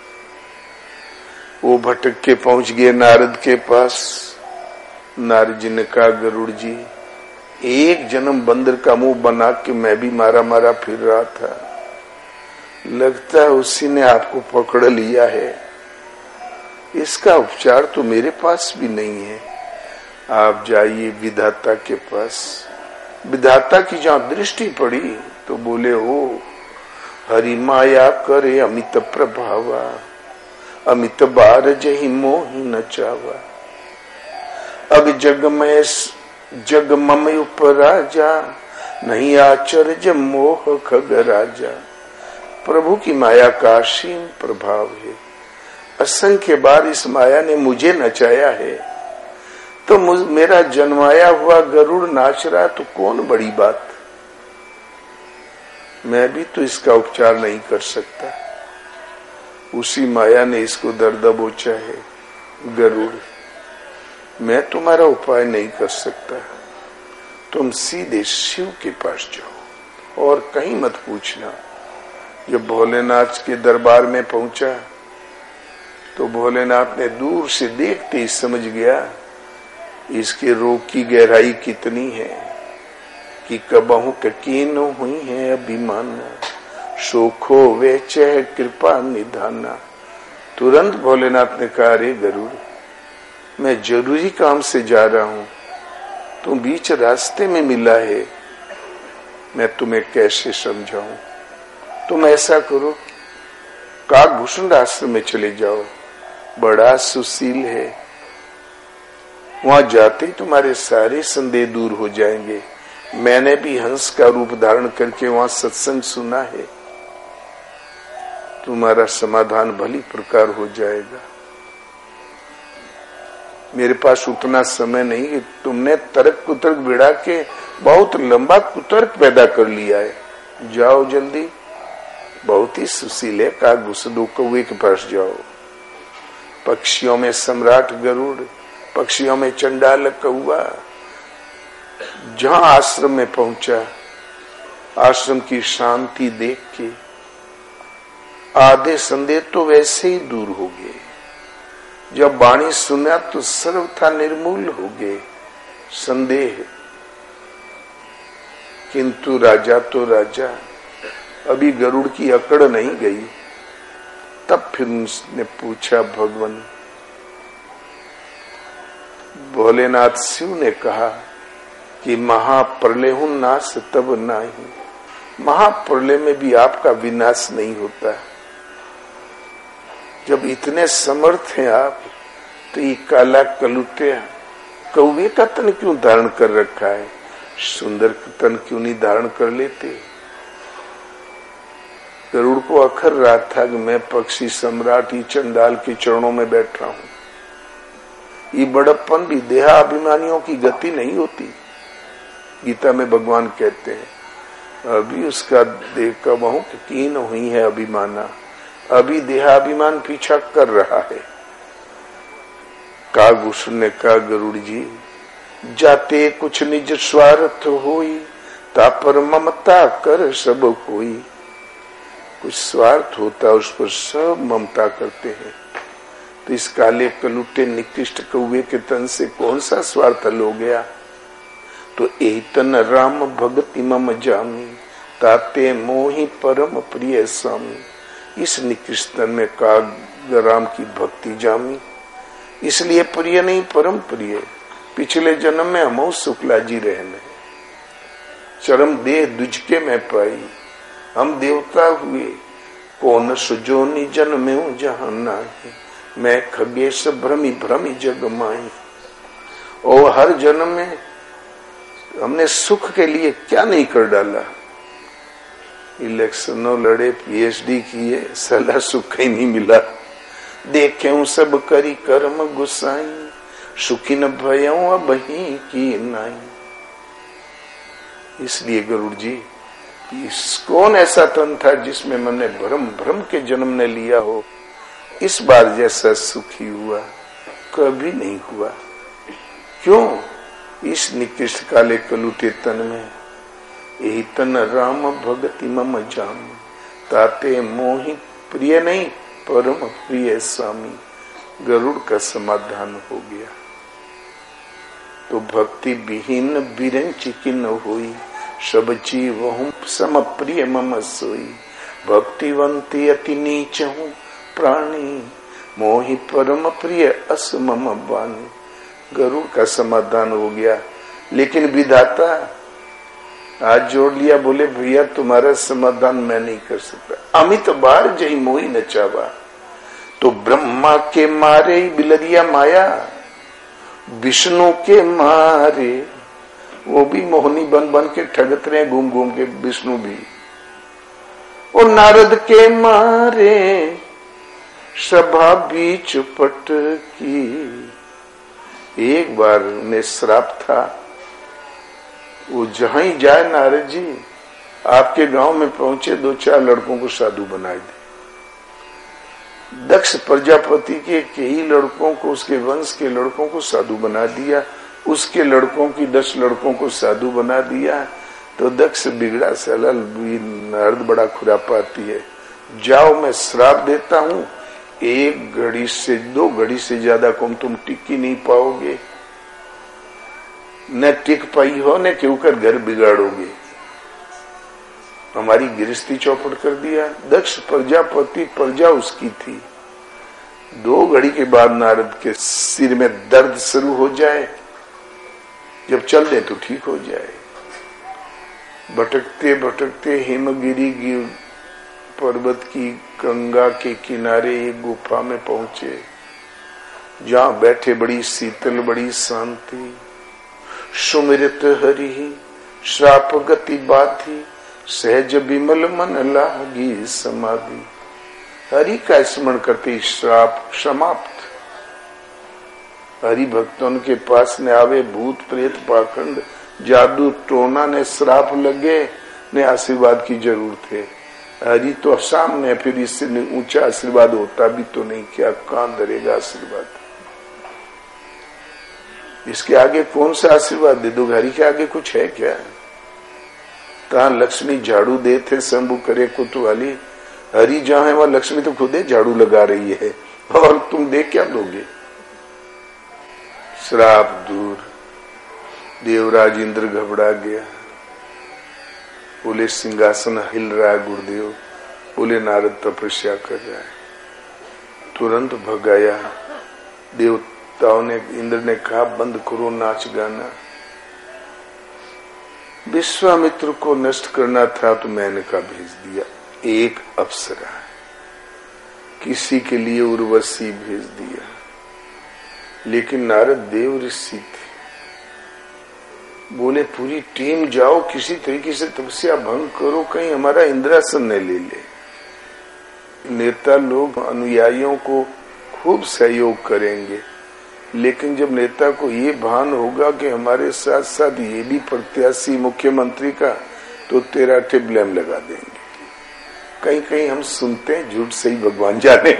वो भटक के पहुंच गए नारद के पास। नारद जी ने कहा, गरुड़ जी, एक जन्म बंदर का मुंह बना के मैं भी मारा मारा फिर रहा था, लगता है उसी ने आपको पकड़ लिया है। इसका उपचार तो मेरे पास भी नहीं है, आप जाइए विधाता के पास। विधाता की जहां दृष्टि पड़ी तो बोले, हो हरि माया करे अमित प्रभावा, अमित बार जही मोह न चावा। अब जग में जग मम उपराजा, नहीं आचर्ज मोह खग राजा। प्रभु की माया का असीम प्रभाव है। असंख्य बार इस माया ने मुझे नचाया है, तो मेरा जन्माया हुआ गरुड़ नाच रहा तो कौन बड़ी बात। मैं भी तो इसका उपचार नहीं कर सकता। उसी माया ने इसको दर्द दबोचा है। गरुड़, मैं तुम्हारा उपाय नहीं कर सकता, तुम सीधे शिव के पास जाओ। और कहीं मत पूछना। जब भोलेनाथ के दरबार में पहुंचा तो भोलेनाथ ने दूर से देखते ही समझ गया इसके रोग की गहराई कितनी है कि कबहू कीनो हुई है अभिमान, शोखो वे चह कृपा निधाना। तुरंत भोलेनाथ ने कहा, अरे गरुड़, मैं जरूरी काम से जा रहा हूं, तुम बीच रास्ते में मिला है, मैं तुम्हें कैसे समझाऊं। तुम ऐसा करो, काकभूषण आश्रम में चले जाओ, बड़ा सुशील है, वहां जाते ही तुम्हारे सारे संदेह दूर हो जाएंगे। मैंने भी हंस का रूप धारण करके वहां सत्संग सुना है, तुम्हारा समाधान भली प्रकार हो जाएगा। मेरे पास उतना समय नहीं है, तुमने तर्क कुतर्क बिड़ा के बहुत लंबा कुतर्क पैदा कर लिया है, जाओ जल्दी। बहुत ही सुशील है काकभूषण कौवे के पास जाओ। पक्षियों में सम्राट गरुड़, पक्षियों में चंडाल कौवा। जहां आश्रम में पहुंचा, आश्रम की शांति देख के आधे संदेह तो वैसे ही दूर हो गए। जब वाणी सुना तो सर्वथा निर्मूल हो गए संदेह। किंतु राजा तो राजा, अभी गरुड़ की अकड़ नहीं गई। तब फिर उसने पूछा, भगवान भोलेनाथ शिव ने कहा कि महाप्रलय हूं नाश तब नाही, महाप्रलय में भी आपका विनाश नहीं होता। जब इतने समर्थ हैं आप, तो ये काला कलुटिया कौवे का तन क्यों धारण कर रखा है, सुंदर तन क्यों नहीं धारण कर लेते। गरुड़ को अखर रहा था कि मैं पक्षी सम्राट ही चंडाल के चरणों में बैठ रहा हूं। ये बड़प्पन भी देहाभिमानियों की गति नहीं होती। गीता में भगवान कहते हैं, अभी उसका देह कबहू कीन हुई है अभिमाना, अभी देहाभिमान पीछा कर रहा है। काकभूषण ने कहा, गरुड़ जी, जाते कुछ निज स्वार्थ होई, तापर ममता कर सब कोई। कुछ स्वार्थ होता उस पर सब ममता करते हैं। तो इस काले कलुटे निकृष्ट कौवे के तन से कौन सा स्वार्थ हो गया। तो एहि तन राम भगति मम जामी, ताते मोहि परम प्रिय स्वामी। इस निकृष्ट तन में काग राम की भक्ति जामी, इसलिए प्रिय नहीं परम प्रिय। पिछले जन्म में हम शुक्ला जी रहने, चरम देह दुजके में पाई, हम देवता हुए। कौन सुजोनी जन्मे हूं जहां नाही, मैं खगेश भ्रमी भ्रमी जग माई। और हर जन्म में हमने सुख के लिए क्या नहीं कर डाला। इलेक्शनों लड़े, पीएचडी किए, सला सुख ही नहीं मिला। देखे हूं सब करी कर्म गुसाई, सुखी न भयऊं अब ही की नाई। इसलिए गरुड़ जी, इस कौन ऐसा तन था जिसमें मैंने भ्रम भ्रम के जन्म ने लिया हो। इस बार जैसा सुखी हुआ कभी नहीं हुआ। क्यों? इस निकृष्ट काले कलुटे तन में। यही तन राम भगति मम जाम, ताते मोहि प्रिय नहीं परम प्रिय स्वामी। गरुड़ का समाधान हो गया। तो भक्ति विहीन बिरंच किन होई, सब जीव हूँ सम प्रिय मम सोई। भक्तिवंती अति नीच हूँ प्राणी, मोहि परम प्रिय अस मम बानी। गरुड़ का समाधान हो गया। लेकिन विधाता आज जोड़ लिया, बोले भैया तुम्हारा समाधान मैं नहीं कर सकता। अमित बार जही मोही न चावा, तो ब्रह्मा के मारे बिलरिया माया, विष्णु के मारे वो भी मोहनी बन बन के ठगत रहे घूम घूम के, विष्णु भी। और नारद के मारे सभा बीच पट की। एक बार उन्हें श्राप था, वो जहां ही जाए नारद जी, आपके गांव में पहुंचे दो चार लड़कों को साधु बना दे। दक्ष प्रजापति के कई लड़कों को, उसके वंश के लड़कों को साधु बना दिया। उसके लड़कों की दस लड़कों को साधु बना दिया। तो दक्ष बिगड़ा सलाल नारद बड़ा खुरापाती है, जाओ मैं श्राप देता हूं, एक घड़ी से दो घड़ी से ज्यादा को तुम टिक ही नहीं पाओगे, न टिक पाई हो न क्यों कर घर बिगाड़ोगे। हमारी गृहस्थी चौपट कर दिया। दक्ष प्रजापति, प्रजा उसकी थी। दो घड़ी के बाद नारद के सिर में दर्द शुरू हो जाए, जब चल दे तो ठीक हो जाए। भटकते भटकते हिमगिरी की पर्वत की गंगा के किनारे एक गुफा में पहुंचे, जहां बैठे बड़ी शीतल बड़ी शांति। सुमिरत हरि श्राप गति बाधी, सहज विमल मन लागी समाधि। हरि का स्मरण करते श्राप समाप्त। हरि भक्तों के पास ने आवे भूत प्रेत पाखंड जादू टोना ने श्राप लगे ने आशीर्वाद की जरूरत है। हरि तो सामने, फिर इससे ऊंचा आशीर्वाद होता भी तो नहीं, क्या कान धरेगा आशीर्वाद। इसके आगे कौन सा आशीर्वाद दे दो, हरि के आगे कुछ है क्या। कहां लक्ष्मी झाड़ू देते शंभु करे कुतवाली, हरि जहां है वहां लक्ष्मी तो खुद झाड़ू लगा रही है, और तुम दे क्या दोगे। श्राप दूर। देवराज इंद्र घबरा गया, बोले सिंहासन हिल रहा है गुरुदेव, बोले नारद तपस्या कर रहा है। तुरंत भगाया। देवताओं ने, इंद्र ने कहा बंद करो नाच गाना। विश्वामित्र को नष्ट करना था तो मैंने का भेज दिया, एक अप्सरा, किसी के लिए उर्वशी भेज दिया। लेकिन नारद देव ऋषि थे, बोले पूरी टीम जाओ, किसी तरीके से तपस्या भंग करो, कहीं हमारा इंद्रासन न ले ले। नेता लोग अनुयायियों को खूब सहयोग करेंगे, लेकिन जब नेता को ये भान होगा कि हमारे साथ साथ ये भी प्रत्याशी मुख्यमंत्री का, तो तेरा टिब्लेम लगा देंगे। कहीं कहीं हम सुनते हैं, झूठ सही भगवान जाने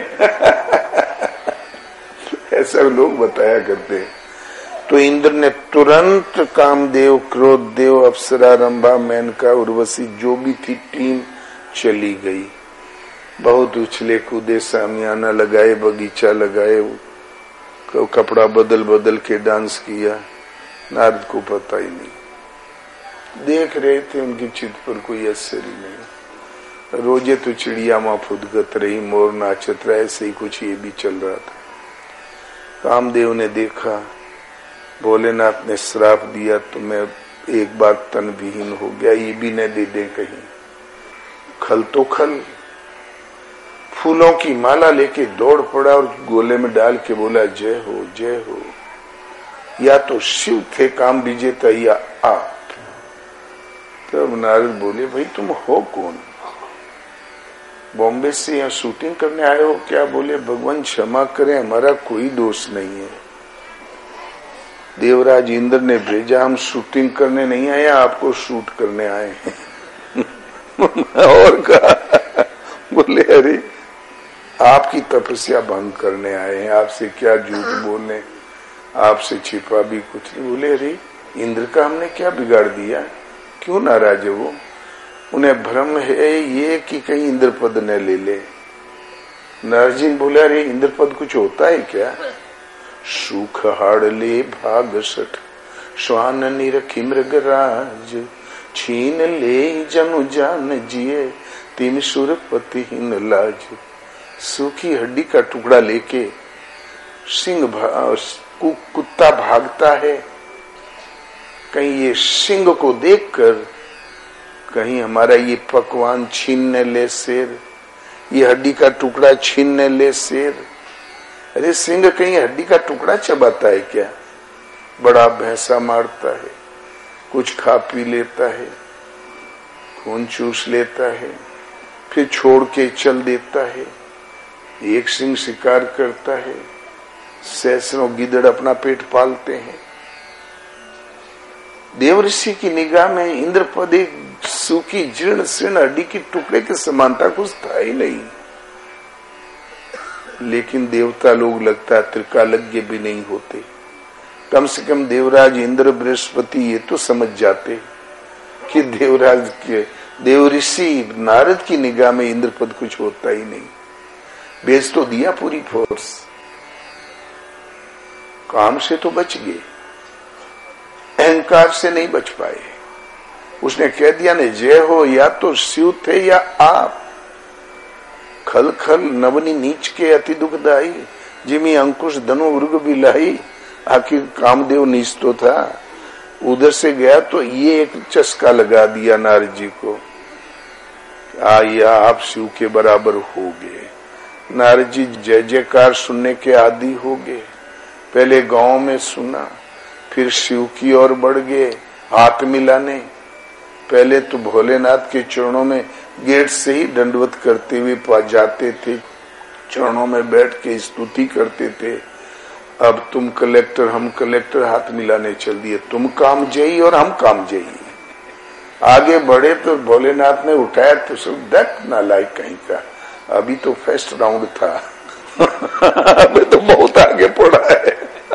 ऐसा लोग बताया करते हैं। तो इंद्र ने तुरंत कामदेव, क्रोधदेव, अप्सरा, रंभा, मेनका, उर्वशी जो भी थी टीम चली गई। बहुत उछले कूदे, सामियाना लगाए, बगीचा लगाए, कपड़ा बदल बदल के डांस किया। नारद को पता ही नहीं, देख रहे थे उनकी चित पर कोई असर ही नहीं। रोजे तो चिड़िया माँ फुदगत रही, मोर नाचत रहा, ऐसे ही कुछ ये भी चल रहा था। कामदेव ने देखा, भोलेनाथ ने श्राप दिया तो मैं एक बार तन विहीन हो गया, ये भी न दे दे कहीं। खल तो खल, फूलों की माला लेके दौड़ पड़ा और गोले में डाल के बोला जय हो जय हो। या तो शिव थे काम विजेता या आप। तब नारद बोले भाई तुम हो कौन, बॉम्बे से यहाँ शूटिंग करने आए हो क्या। बोले भगवान क्षमा करें, हमारा कोई दोष नहीं है, देवराज इंद्र ने भेजा, हम शूटिंग करने नहीं आए, आपको शूट करने आए हैं और कहा, बोले अरे आपकी तपस्या भंग करने आए हैं, आपसे क्या झूठ बोलने, आपसे छिपा भी कुछ नहीं। बोले अरे इंद्र का हमने क्या बिगाड़ दिया, क्यों नाराज है वो। उन्हें भ्रम है ये कि कहीं इंद्र पद न ले ले। नारजिन बोले अरे इंद्र पद कुछ होता है क्या। सुख हाड़ ले भाग सठ, श्वान निरखी मृगराज, छीन ले जनु जान जिए, तिम सुरपति हिन लाज। सूखी हड्डी का टुकड़ा लेके सिंह कु, कुत्ता भागता है, कहीं ये सिंह को देखकर कहीं हमारा ये पकवान छीनने ले शेर, ये हड्डी का टुकड़ा छीनने ले शेर। अरे सिंह कहीं हड्डी का टुकड़ा चबाता है क्या। बड़ा भैंसा मारता है, कुछ खा पी लेता है, खून चूस लेता है, फिर छोड़ के चल देता है। एक सिंह शिकार करता है, सैकड़ों गिदड़ अपना पेट पालते हैं। देवऋषि की निगाह में इंद्रपद एक सूखी जीर्ण शीर्ण हड्डी की टुकड़े के समानता कुछ था ही नहीं। लेकिन देवता लोग लगता है त्रिकालज्ञ भी नहीं होते। कम से कम देवराज इंद्र बृहस्पति ये तो समझ जाते कि देवराज के देव ऋषि नारद की निगाह में इंद्रपद कुछ होता ही नहीं। बेच तो दिया पूरी फोर्स, काम से तो बच गए, अहंकार से नहीं बच पाए। उसने कह दिया ने जय हो, या तो शिव थे या आप। खल खल नवनी नीच के अति दुखदाई, जिमी अंकुश धनु मृग बिलाई। आखिर कामदेव नीच तो था, उधर से गया तो ये एक चस्का लगा दिया नारद जी को, आया आप शिव के बराबर हो गए। नारद जी जय जयकार सुनने के आदी हो गए। पहले गांव में सुना, फिर शिव की ओर बढ़ गए हाथ मिलाने। पहले तो भोलेनाथ के चरणों में गेट से ही दंडवत करते हुए पा जाते थे, चरणों में बैठ के स्तुति करते थे। अब तुम कलेक्टर हम कलेक्टर हाथ मिलाने चल दिए, तुम काम जयी और हम काम जयी। आगे बढ़े तो भोलेनाथ ने उठाया तो सब देख ना लायक कहीं का, अभी तो फर्स्ट राउंड था अभी तो बहुत आगे पड़ा है।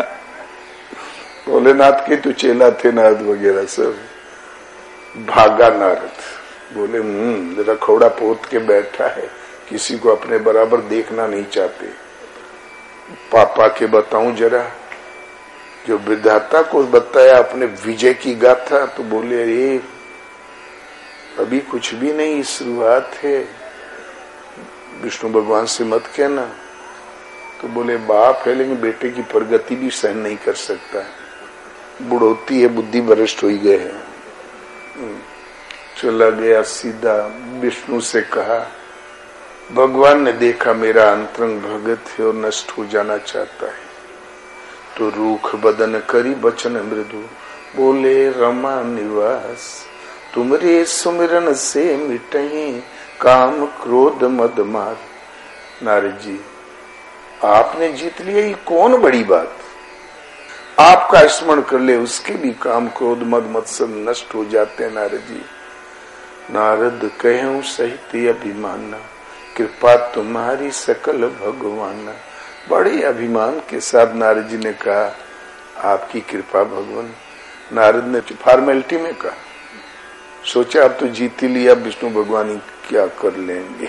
भोलेनाथ के तो चेला थे नारद वगैरह सब। भागा नारद, बोले हम्म रखौड़ा पोत के बैठा है, किसी को अपने बराबर देखना नहीं चाहते। पापा के बताऊं जरा, जो विधाता को बताया अपने विजय की गाथा, तो बोले अरे अभी कुछ भी नहीं, शुरुआत है, विष्णु भगवान से मत कहना। तो बोले बाप है लेकिन बेटे की प्रगति भी सहन नहीं कर सकता, बुढ़ोती है, बुद्धि भ्रष्ट हो गए है। चला गया सीधा विष्णु से कहा, भगवान ने देखा मेरा अंतरंग भगत है और नष्ट हो जाना चाहता है, तो रूख बदन करी बचन मृदु, बोले रमा निवास तुमरे सुमिरन से मिटही काम क्रोध मद मार। नारद जी आपने जीत लिया, ये कौन बड़ी बात, आपका स्मरण कर ले उसके भी काम क्रोध मद मत्सर नष्ट हो जाते हैं। नारद जी नारद कहूं सहित अभिमाना, कृपा तुम्हारी सकल भगवान। बड़े अभिमान के साथ नारद जी ने कहा आपकी कृपा भगवान। नारद ने फॉर्मेलिटी में कहा, सोचा अब तो जीत ही लिया, विष्णु भगवान ही क्या कर लेंगे।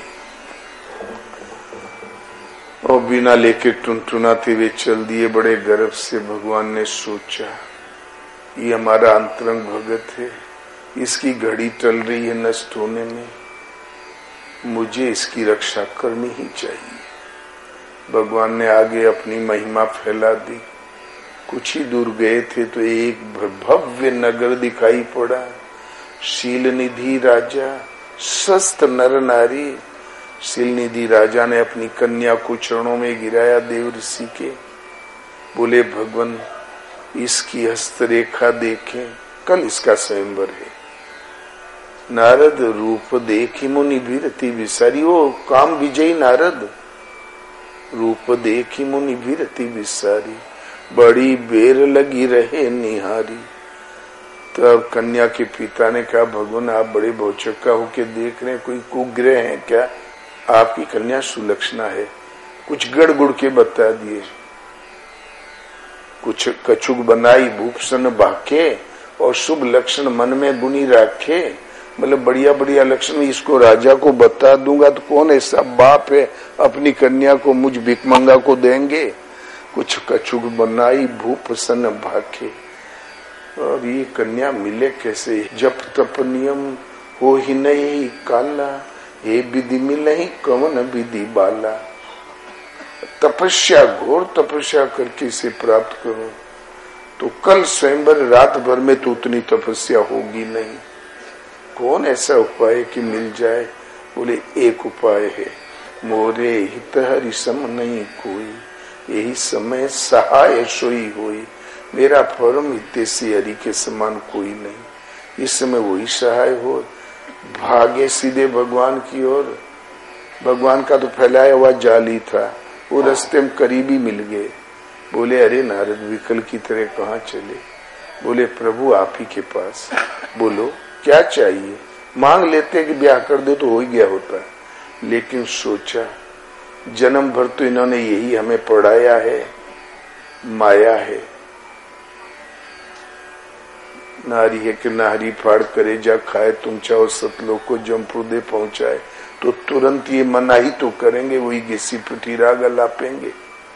और बिना लेके टुनटुनाते हुए चल दिए बड़े गर्व से। भगवान ने सोचा ये हमारा अंतरंग भगत है, इसकी घड़ी टल रही है नष्ट होने में, मुझे इसकी रक्षा करनी ही चाहिए। भगवान ने आगे अपनी महिमा फैला दी। कुछ ही दूर गए थे तो एक भव्य नगर दिखाई पड़ा। शील निधि राजा, स्वस्थ नर नारी। शील निधि राजा ने अपनी कन्या को चरणों में गिराया देव ऋषि के, बोले भगवान इसकी हस्तरेखा देखें, कल इसका स्वयंवर है। नारद रूप देखी मुनि भीरति विसारी, वो काम विजयी नारद रूप देखी मुनि भीरति विसारी, बड़ी बेर लगी रहे निहारी। तब कन्या के पिता ने कहा भगवान आप बड़े भौचक्का होके देख रहे हैं, कोई कुग्रह है क्या? आपकी कन्या सुलक्षणा है। कुछ गड़ गुड़ के बता दिए, कुछ कछुक बनाई भूपसन भाके, और शुभ लक्षण मन में बुनी रखे। मतलब बढ़िया बढ़िया लक्षण इसको राजा को बता दूंगा तो कौन ऐसा बाप है अपनी कन्या को मुझ भिकमंगा को देंगे। कुछ कछुक बनाई भूपसन भाके, और ये कन्या मिले कैसे? जप तप नियम हो ही नहीं काला, ये विधि मिले ही कवन विधि बाला। तपस्या घोर तपस्या करके इसे प्राप्त करो तो कल स्वयंवर रात भर में तो उतनी तपस्या होगी नहीं। कौन ऐसा उपाय कि मिल जाए? बोले एक उपाय है, मोरे हित हरि सम नहीं कोई, यही समय सहाय सोई होई। मेरा परम हितैषी हरि के समान कोई नहीं, इस समय वही सहाय हो। भागे सीधे भगवान की ओर। भगवान का तो फैलाया हुआ जाल ही था, वो रास्ते में करीबी मिल गए। बोले अरे नारद विकल की तरह कहाँ चले? बोले प्रभु आप ही के पास, बोलो क्या चाहिए? मांग लेते कि ब्याह कर दे तो हो ही गया होता, लेकिन सोचा जन्म भर तो इन्होंने यही हमें पढ़ाया है, माया है। नारी है कि नारी फाड़ करे जा खाए, तुम चाहो सतलोक को जमपुदे पहुंचाए, तो तुरंत ये मना ही तो करेंगे, वही घिसी पिटी राग लापेंगे।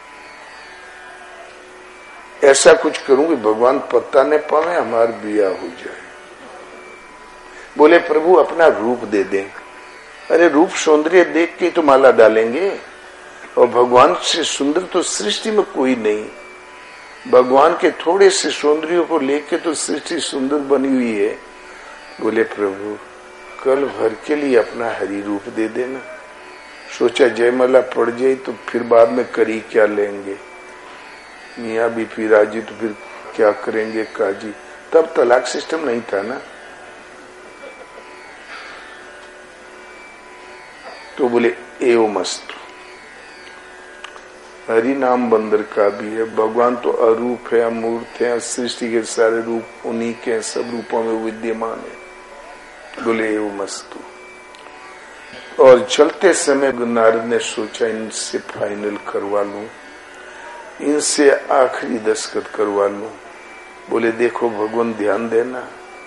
ऐसा कुछ करूंगी भगवान पता न पावे, हमार बिया हो जाए। बोले प्रभु अपना रूप दे दें। अरे रूप सौंदर्य देख के तो माला डालेंगे, और भगवान से सुंदर तो सृष्टि में कोई नहीं। भगवान के थोड़े से सौंदर्य को लेके तो सृष्टि सुंदर बनी हुई है। बोले प्रभु कल भर के लिए अपना हरि रूप दे देना। सोचा जयमाला पड़ जाए तो फिर बाद में करी क्या लेंगे, मियाँ भी फिर राजी तो फिर क्या करेंगे काजी। तब तलाक सिस्टम नहीं था ना। तो बोले एवं मस्त, हरि नाम बंदर का भी है। भगवान तो अरूप है, अमूर्त है, सृष्टि के सारे रूप उन्हीं के, सब रूपों में विद्यमान है। बोले एवं मस्तु। और चलते समय नारद ने सोचा इनसे फाइनल करवा लूं, इनसे आखिरी दस्तखत करवा लूं। बोले देखो भगवान ध्यान देना,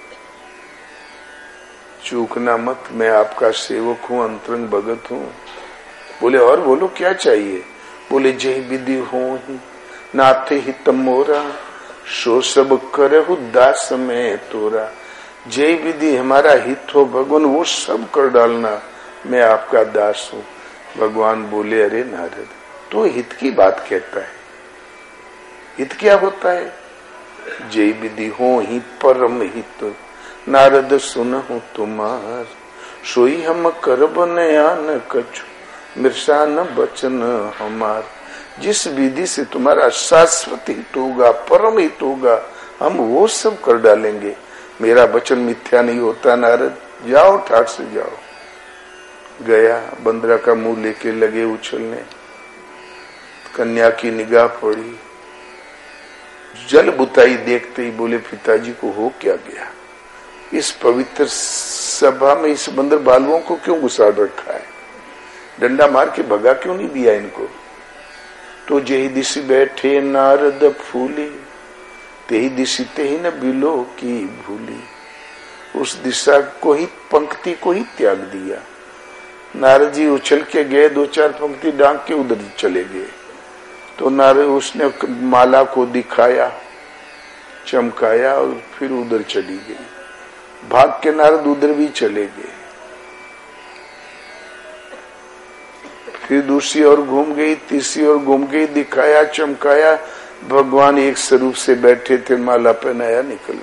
चूकना मत, मैं आपका सेवक हूं, अंतरंग भगत हूं। बोले और बोलो क्या चाहिए। बोले जय विधि हो ही नाथे हित मोरा, सो सब करहु दास में तोरा। जय विधि हमारा हित हो भगवान, वो सब कर डालना, मैं आपका दास हूं। भगवान बोले अरे नारद तो हित की बात कहता है, हित क्या होता है। जय विधि हो ही परम हित, नारद सुनहु तुम्हार, सोई हम करब नयान कछु, मिर्षान बचन हमार। जिस विधि से तुम्हारा शाश्वत हित होगा, परम हित होगा, हम वो सब कर डालेंगे। मेरा वचन मिथ्या नहीं होता नारद, जाओ ठाट से जाओ। गया, बंदरा का मुंह लेके लगे उछलने। कन्या की निगाह पड़ी, जल बुताई देखते ही बोले पिताजी को हो क्या गया। इस पवित्र सभा में इस बंदर बालुओं को क्यों घुसा रखा है, डंडा मार के भगा क्यों नहीं दिया इनको। तो जेहि दिशि बैठे नारद फूली, तेही दिशि तेही न बिलो की भूली। उस दिशा को ही, पंक्ति को ही त्याग दिया। नारद जी उछल के गए, दो चार पंक्ति डांग के उधर चले गए। तो नारद उसने माला को दिखाया, चमकाया और फिर उधर चली गई। भाग के नारद उधर भी चले गए। फिर दूसरी ओर घूम गई, तीसरी ओर घूम गई, दिखाया चमकाया, भगवान एक स्वरूप से बैठे थे, माला पहनाया, निकल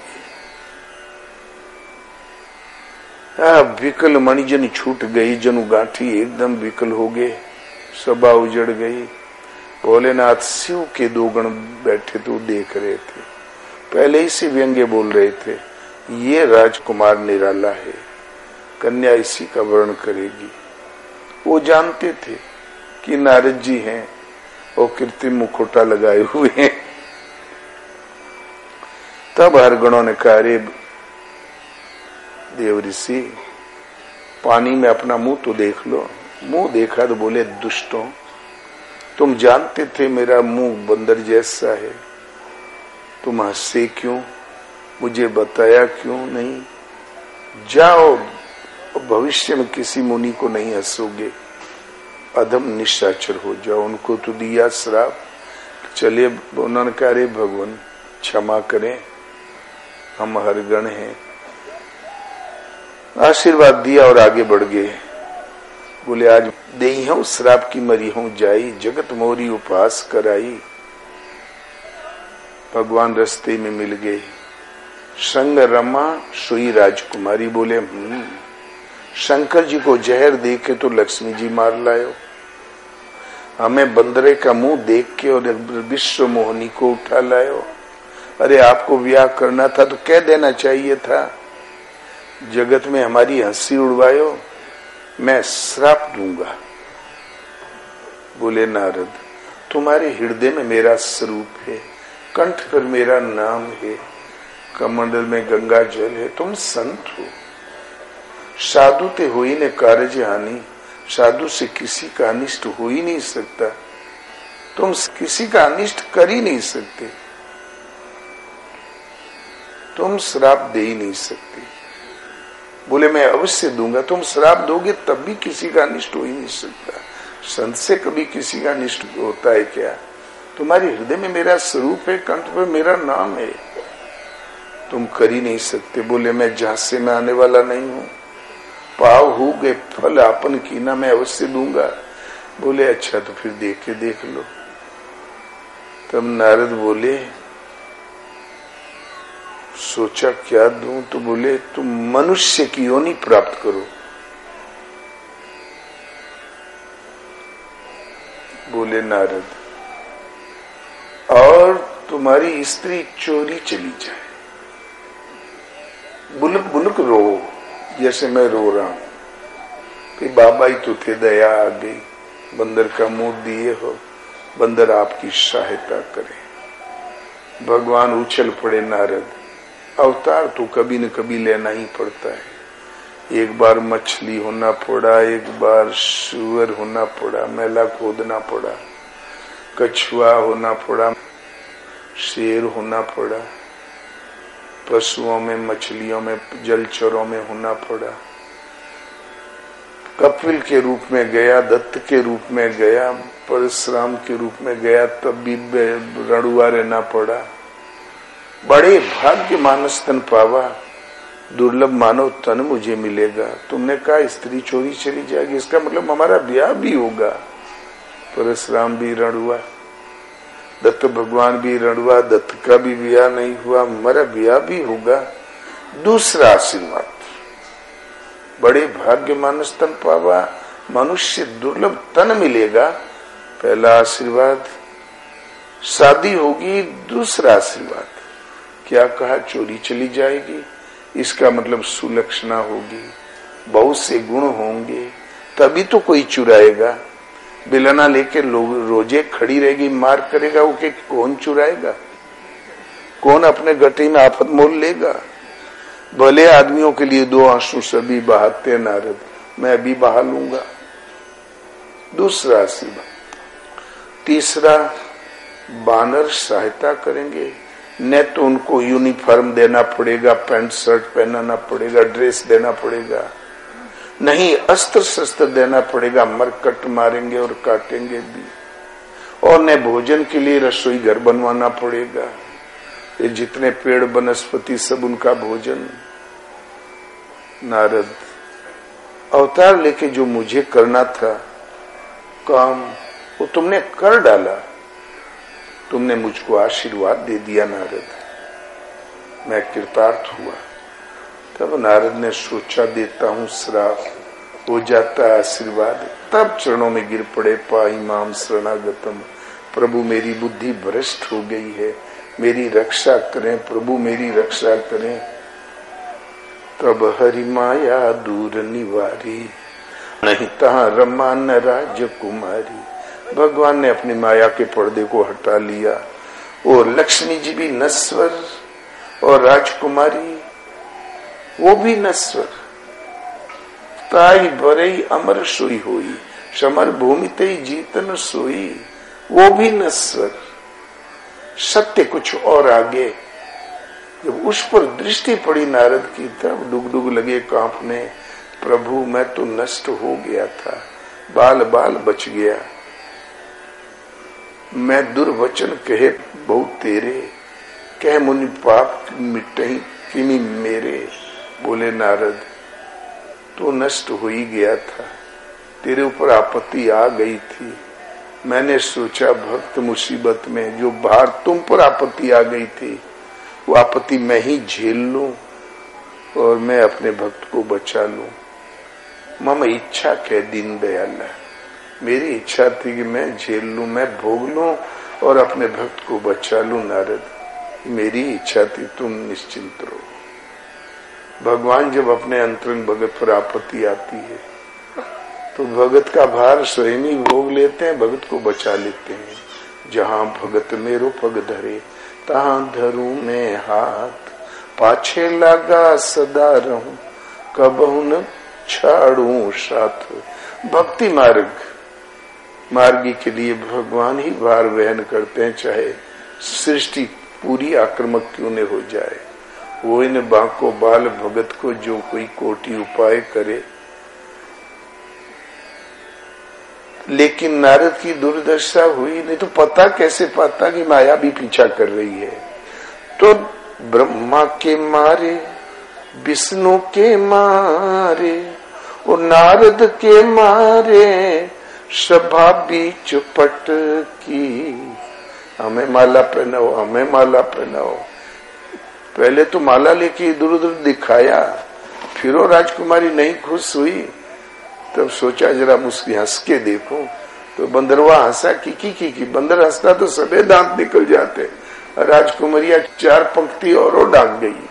गई। विकल मणिजन छूट गई, जनु गांठी एकदम विकल हो गए, सभा उजड़ गई। भोलेनाथ शिव के दो गण बैठे तो देख रहे थे, पहले ही से व्यंग्य बोल रहे थे, ये राजकुमार निराला है, कन्या इसी का वर्ण करेगी। वो जानते थे कि नारद जी हैं और कृत्रिम मुखोटा लगाए हुए हैं। तब हर गणों ने कहा अरे देव ऋषि, पानी में अपना मुंह तो देख लो। मुंह देखा तो बोले दुष्टों, तुम जानते थे मेरा मुंह बंदर जैसा है, तुम हंसे क्यों, मुझे बताया क्यों नहीं। जाओ, भविष्य में किसी मुनि को नहीं हंसोगे, अधम निशाचर हो जाओ। उनको तो दिया श्राप। चलिए उन्होंने कहा अरे भगवान क्षमा करें, हम हर गण हैं। आशीर्वाद दिया और आगे बढ़ गए। बोले आज देही हूं श्राप की मरी हूं जाई, जगत मोरी उपहास कराई। भगवान रास्ते में मिल गए, संग रमा सोई राजकुमारी। बोले हम्म, शंकर जी को जहर दे के तो लक्ष्मी जी मार लायो, हमें बंदरे का मुंह देख के और विश्व मोहनी को उठा लायो। अरे आपको ब्याह करना था तो कह देना चाहिए था, जगत में हमारी हंसी उड़वायो, मैं श्राप दूंगा। बोले नारद, तुम्हारे हृदय में मेरा स्वरूप है, कंठ पर मेरा नाम है, कमंडल में गंगा जल है, तुम संत हो। साधु ते हो ही न कारज हानि, साधु से किसी का अनिष्ट हो ही नहीं सकता, तुम किसी का अनिष्ट कर ही नहीं सकते। तुम श्राप दे ही नहीं सकते। बोले मैं अवश्य दूंगा। तुम श्राप दोगे तब भी किसी का अनिष्ट हो ही नहीं सकता। संत से कभी किसी का अनिष्ट होता है क्या? तुम्हारे हृदय में मेरा स्वरूप है, कंठ पे मेरा नाम है, तुम कर ही नहीं सकते। बोले मैं झांसे में आने वाला नहीं हूं, पाव हो गए फल आपन की ना, मैं अवश्य दूंगा। बोले अच्छा तो फिर देख के देख लो। तब नारद बोले सोचा क्या दूं? तो बोले तुम मनुष्य की योनि प्राप्त करो। बोले नारद और तुम्हारी स्त्री चोरी चली जाए, बुलक बुलक रो जैसे मैं रो रहा हूं कि बाबा ही तो थे, दया आ गई, बंदर का मुंह दिए हो, बंदर आपकी सहायता करे। भगवान उछल पड़े नारद, अवतार तो कभी न कभी लेना ही पड़ता है। एक बार मछली होना पड़ा, एक बार सुअर होना पड़ा, मेला खोदना पड़ा, कछुआ होना पड़ा, शेर होना पड़ा, पशुओं में, मछलियों में, जलचरों में होना पड़ा। कपिल के रूप में गया, दत्त के रूप में गया, परशुराम के रूप में गया, तब भी रणुआ रहना पड़ा। बड़े भाग्य मानस तन पावा, दुर्लभ मानव तन मुझे मिलेगा। तुमने कहा स्त्री चोरी चली जाएगी, इसका मतलब हमारा ब्याह भी होगा। परशुराम भी रणुआ, दत्त भगवान भी रणुआ, दत्त का भी ब्याह नहीं हुआ, हमारा ब्याह भी होगा। दूसरा आशीर्वाद, बड़े भाग्य मानस तन पावा, मनुष्य दुर्लभ तन मिलेगा। पहला आशीर्वाद, शादी होगी। दूसरा आशीर्वाद क्या कहा? चोरी चली जाएगी, इसका मतलब सुलक्षणा होगी, बहुत से गुण होंगे, तभी तो कोई चुराएगा। बिलना लेके लोग रोजे खड़ी रहेगी, मार करेगा, वो के कौन चुराएगा? कौन अपने गट्टी में आफत मोल लेगा? भले आदमियों के लिए दो आंसू सभी बहाते नारद, मैं अभी बहा लूंगा। दूसरा आशीर्वाद। तीसरा, बानर सहायता करेंगे, न तो उनको यूनिफॉर्म देना पड़ेगा, पैंट शर्ट पहनाना पड़ेगा, ड्रेस देना पड़ेगा, नहीं अस्त्र शस्त्र देना पड़ेगा, मरकट मारेंगे और काटेंगे भी, और न भोजन के लिए रसोई घर बनवाना पड़ेगा। ये जितने पेड़ वनस्पति सब उनका भोजन। नारद, अवतार लेके जो मुझे करना था काम, वो तुमने कर डाला। तुमने मुझको आशीर्वाद दे दिया नारद, मैं कृतार्थ हुआ। तब नारद ने सोचा देता हूं श्राप, हो जाता आशीर्वाद। तब चरणों में गिर पड़े, पाहि माम शरणागतम, प्रभु मेरी बुद्धि भ्रष्ट हो गई है, मेरी रक्षा करें प्रभु, मेरी रक्षा करें। तब हरि माया दूर निवारी, नहीं तहां रमा न राजकुमारी। भगवान ने अपनी माया के पर्दे को हटा लिया, और लक्ष्मी जी भी नश्वर और राजकुमारी वो भी नश्वर। ताई बरई अमर सोई होई, समर भूमि तई जीतन सोई, वो भी नश्वर। सत्य कुछ और आगे। जब उस पर दृष्टि पड़ी नारद की, तब डुग डुग लगे कांपने, प्रभु मैं तो नष्ट हो गया था, बाल बाल बच गया। मैं दुर्वचन कहे बहुत तेरे, कह मुनि पाप मिटही किमी मेरे। बोले नारद, तो नष्ट हो ही गया था, तेरे ऊपर आपत्ति आ गई थी। मैंने सोचा भक्त मुसीबत में, जो भार तुम पर आपत्ति आ गई थी, वो आपत्ति मैं ही झेल लूं और मैं अपने भक्त को बचा लूं। मम इच्छा कह दीन दयाला, मेरी इच्छा थी कि मैं झेल लूं, मैं भोग लूं और अपने भक्त को बचा लूं। नारद, मेरी इच्छा थी, तुम निश्चिंत रहो। भगवान जब अपने अंतरंग भगत पर आपत्ति आती है, तो भगत का भार स्वयं ही भोग लेते हैं, भगत को बचा लेते हैं। जहां भगत मेरो पग धरे, तहां धरूं मैं हाथ, पाछे लगा सदा रहूं, कबहु न छाड़ू साथ। भक्ति मार्ग मार्गी के लिए भगवान ही भार वहन करते हैं, चाहे सृष्टि पूरी आक्रामक क्यों न हो जाए। वो इन बाको बाल भगत को जो कोई कोटि उपाय करे। लेकिन नारद की दुर्दशा हुई, नहीं तो पता कैसे पाता कि माया भी पीछा कर रही है। तो ब्रह्मा के मारे, विष्णु के मारे और नारद के मारे सभा बीच पट की। हमें माला पहनाओ, हमें माला पहनाओ। पहले तो माला लेके इधर उधर दिखाया, फिर वो राजकुमारी नहीं खुश हुई, तब सोचा जरा मुझसे हंस के देखो। तो बंदरवा हंसा, की की की की बंदर हंसता तो सबे दांत निकल जाते। राजकुमारिया चार पंक्ति और डाक गई।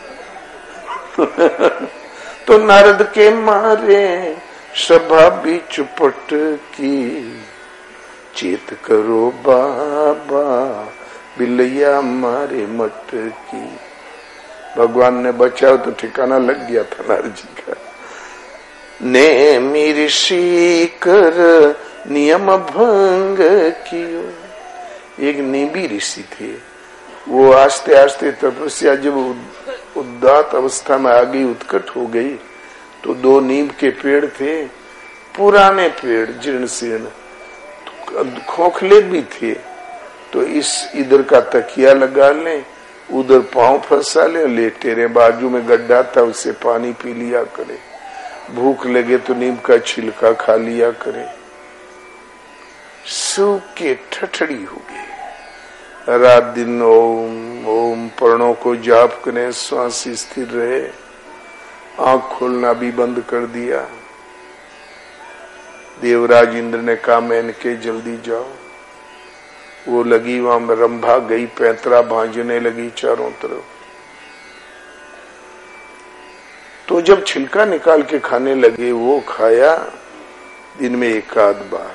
तो नारद के मारे सभा बीच पट की, चेत करो बाबा बिलैया मारे मत की। भगवान ने बचाओ तो ठिकाना लग गया था नारद जी का। ने मेरी शीकर नियम भंग कियो। एक नींबी ऋषि थे, वो आस्ते आस्ते तपस्या जब उदात अवस्था में आ गई, उत्कट हो गई, तो दो नीम के पेड़ थे, पुराने पेड़, जीर्ण शीर्ण, खोखले भी थे। तो इस इधर का तकिया लगा ले, उधर पांव फंसा ले, लेटे रहे। बाजू में गड्ढा था, उससे पानी पी लिया करे। भूख लगे तो नीम का छिलका खा लिया करे। सूख के ठठड़ी हो गए। रात दिन ओम ओम पर्णों को जाप करें, श्वास स्थिर रहे, आंख खोलना भी बंद कर दिया। देवराज इंद्र ने कहा मैंने के जल्दी जाओ। वो लगी वहां, रंभा गई, पैंतरा भांजने लगी चारों तरफ। तो जब छिलका निकाल के खाने लगे, वो खाया दिन में एक आध बार।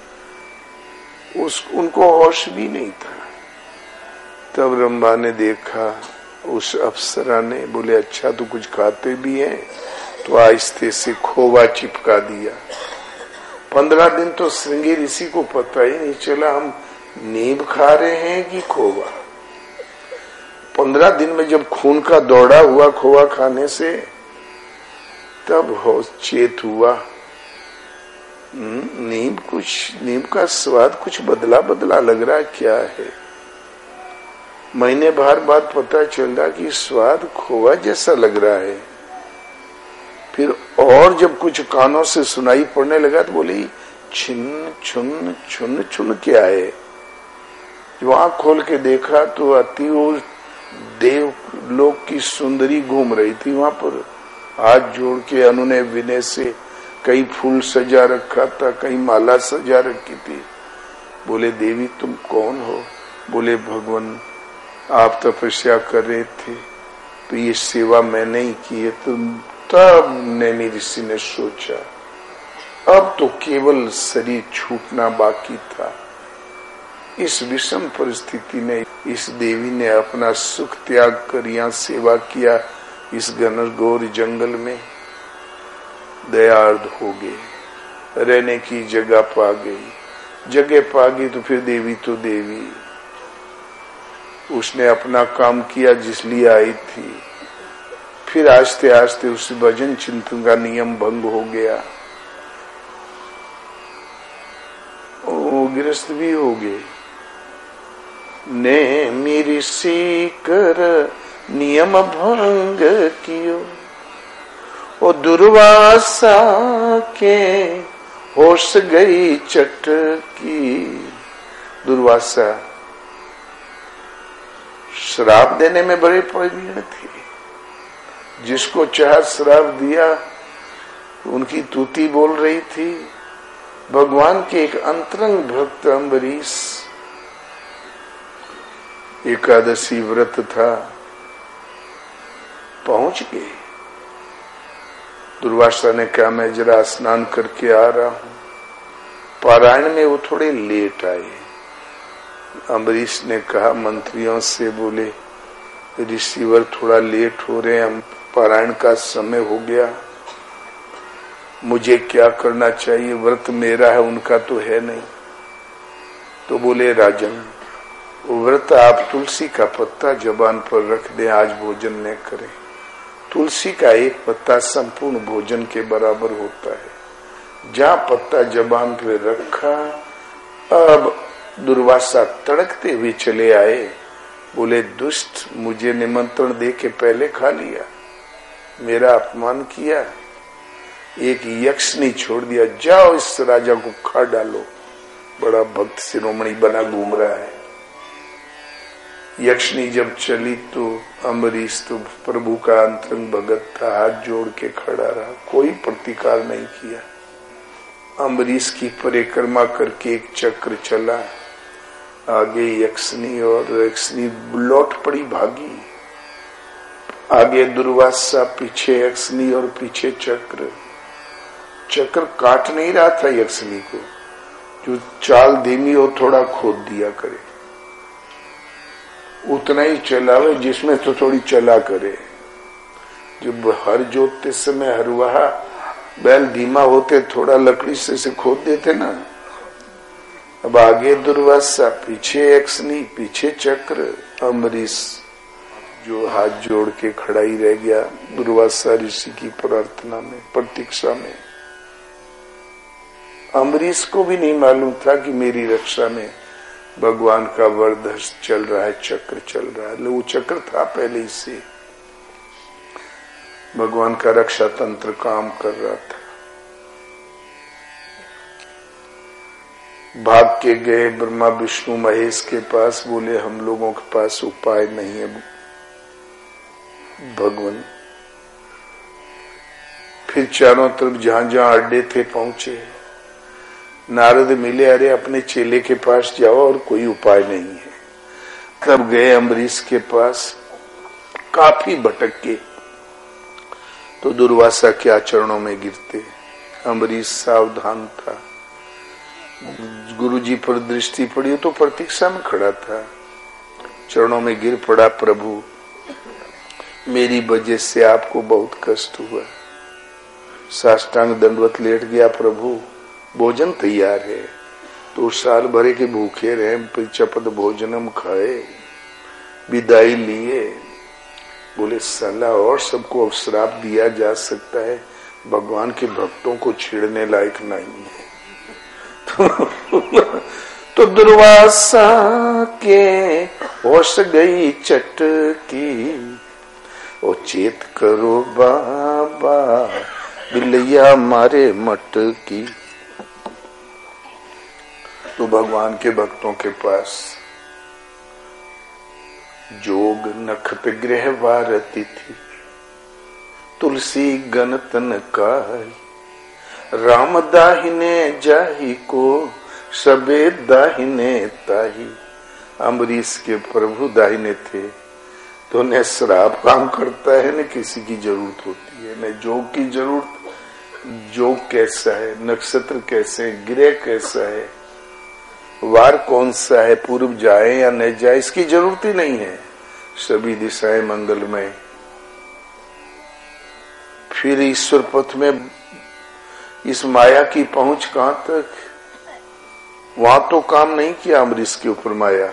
उस उनको होश भी नहीं था। तब रंभा ने देखा, उस अप्सरा ने, बोले अच्छा तो कुछ खाते भी हैं, तो आहिस्ते से खोवा चिपका दिया। पंद्रह दिन तो श्रृंगी ऋषि को पता ही नहीं चला हम नींब खा रहे हैं कि खोवा। पंद्रह दिन में जब खून का दौड़ा हुआ खोवा खाने से, तब होश चेत हुआ। नींब कुछ नींब का स्वाद कुछ बदला बदला लग रहा, क्या है? महीने भर बाद पता चला कि स्वाद खोवा जैसा लग रहा है। फिर और जब कुछ कानों से सुनाई पड़ने लगा तो बोली छिन छुन छुन छुन क्या है? जो आंख खोल के देखा तो अति वो देव लोक की सुंदरी घूम रही थी वहां पर। हाथ जोड़ के अनुनय विनय से कई फूल सजा रखा था, कई माला सजा रखी थी। बोले देवी तुम कौन हो? बोले भगवान आप तपस्या कर रहे थे तो ये सेवा मैंने ही की है। तुम तब नैनी ऋषि ने सोचा अब तो केवल शरीर छूटना बाकी था। इस विषम परिस्थिति में इस देवी ने अपना सुख त्याग कर यहाँ सेवा किया। इस घनघोर जंगल में दयार्द हो गए, रहने की जगह पा गई। जगह पा गई तो फिर देवी तो देवी, उसने अपना काम किया जिस लिए आई थी। फिर आस्ते आस्ते उस भजन चिंतन का नियम भंग हो गया, वो गिरस्त भी हो गए। ने मेरी सीकर नियम भंग कियो, ओ दुर्वासा के होश गई चटकी। दुर्वासा श्राप देने में बड़े प्रवीण थे, जिसको चाह श्राप दिया। उनकी तूती बोल रही थी। भगवान के एक अंतरंग भक्त अम्बरीश, एकादशी व्रत था, पहुंच गए। दुर्वासा ने कहा मैं जरा स्नान करके आ रहा हूं। पारायण में वो थोड़े लेट आए। अम्बरीश ने कहा मंत्रियों से, बोले ऋषिवर थोड़ा लेट हो रहे हैं, हम पारायण का समय हो गया, मुझे क्या करना चाहिए? व्रत मेरा है, उनका तो है नहीं। तो बोले राजन व्रत आप तुलसी का पत्ता जबान पर रख दें, आज भोजन न करें। तुलसी का एक पत्ता संपूर्ण भोजन के बराबर होता है। जहां पत्ता जबान पर रखा, अब दुर्वासा तड़कते हुए चले आए, बोले दुष्ट, मुझे निमंत्रण दे के पहले खा लिया, मेरा अपमान किया, एक यक्ष ने छोड़ दिया, जाओ इस राजा को खा डालो। बड़ा भक्त शिरोमणि बना घूम रहा है। यक्षनी जब चली तो अम्बरीश तो प्रभु का अंतरंग भगत था, हाथ जोड़ के खड़ा रहा, कोई प्रतिकार नहीं किया। अम्बरीश की परिक्रमा करके एक चक्र चला, आगे यक्षनी और यक्षनी लौट पड़ी, भागी। आगे दुर्वासा, पीछे यक्षनी और पीछे चक्र। चक्र काट नहीं रहा था यक्षनी को, जो चाल धीमी हो थोड़ा खोद दिया करे, उतना ही चलावे जिसमें तो थोड़ी चला करे। जब हर जोतते समय हरवाहा बैल धीमा होते, थोड़ा लकड़ी से, से खोद देते ना। अब आगे दुर्वासा, पीछे यक्षनी, पीछे चक्र। अम्बरीश जो हाथ जोड़ के खड़ा ही रह गया दुर्वासा ऋषि की प्रार्थना में, प्रतीक्षा में। अम्बरीश को भी नहीं मालूम था कि मेरी रक्षा में भगवान का वरदहस्त चल रहा है, चक्र चल रहा है। वो चक्र था पहले ही से, भगवान का रक्षा तंत्र काम कर रहा था। भाग के गए ब्रह्मा विष्णु महेश के पास, बोले हम लोगों के पास उपाय नहीं है भगवान। फिर चारों तरफ जहां जहां अड्डे थे पहुंचे। नारद मिले, अरे अपने चेले के पास जाओ और कोई उपाय नहीं है। तब गए अम्बरीश के पास, काफी भटक के तो दुर्वासा के आचरणों में गिरते। अम्बरीश सावधान था, गुरुजी पर दृष्टि पड़ी तो प्रतीक्षा में खड़ा था, चरणों में गिर पड़ा, प्रभु मेरी वजह से आपको बहुत कष्ट हुआ। साष्टांग दंडवत लेट गया, प्रभु भोजन तैयार है, तो साल भरे के भूखे रहे, चपत भोजनम खाए, विदाई लिए। बोले साला और सबको अवश्राप दिया जा सकता है, भगवान के भक्तों को छेड़ने लायक नहीं है। तो, तो दुर्वासा के होश गई चटकी, ओ चेत करो बाबा बिलैया मारे मटकी। तो भगवान के भक्तों के पास जोग नखत ग्रह वारती थी, तुलसी गणतन काई, राम दाहिने जाही को सबे दाहिने ताही। अम्बरीश के प्रभु दाहिने थे, तो न श्राप काम करता है, न किसी की जरूरत होती है, न जोग की जरूरत। जोग कैसा है, नक्षत्र कैसे, ग्रह कैसा है, वार कौन सा है, पूर्व जाए या न जाए, इसकी जरूरत ही नहीं है। सभी दिशाएं मंगलमय। फिर ईश्वर पथ में इस माया की पहुंच कहां तक, वहां तो काम नहीं किया अम्बरीश के ऊपर माया।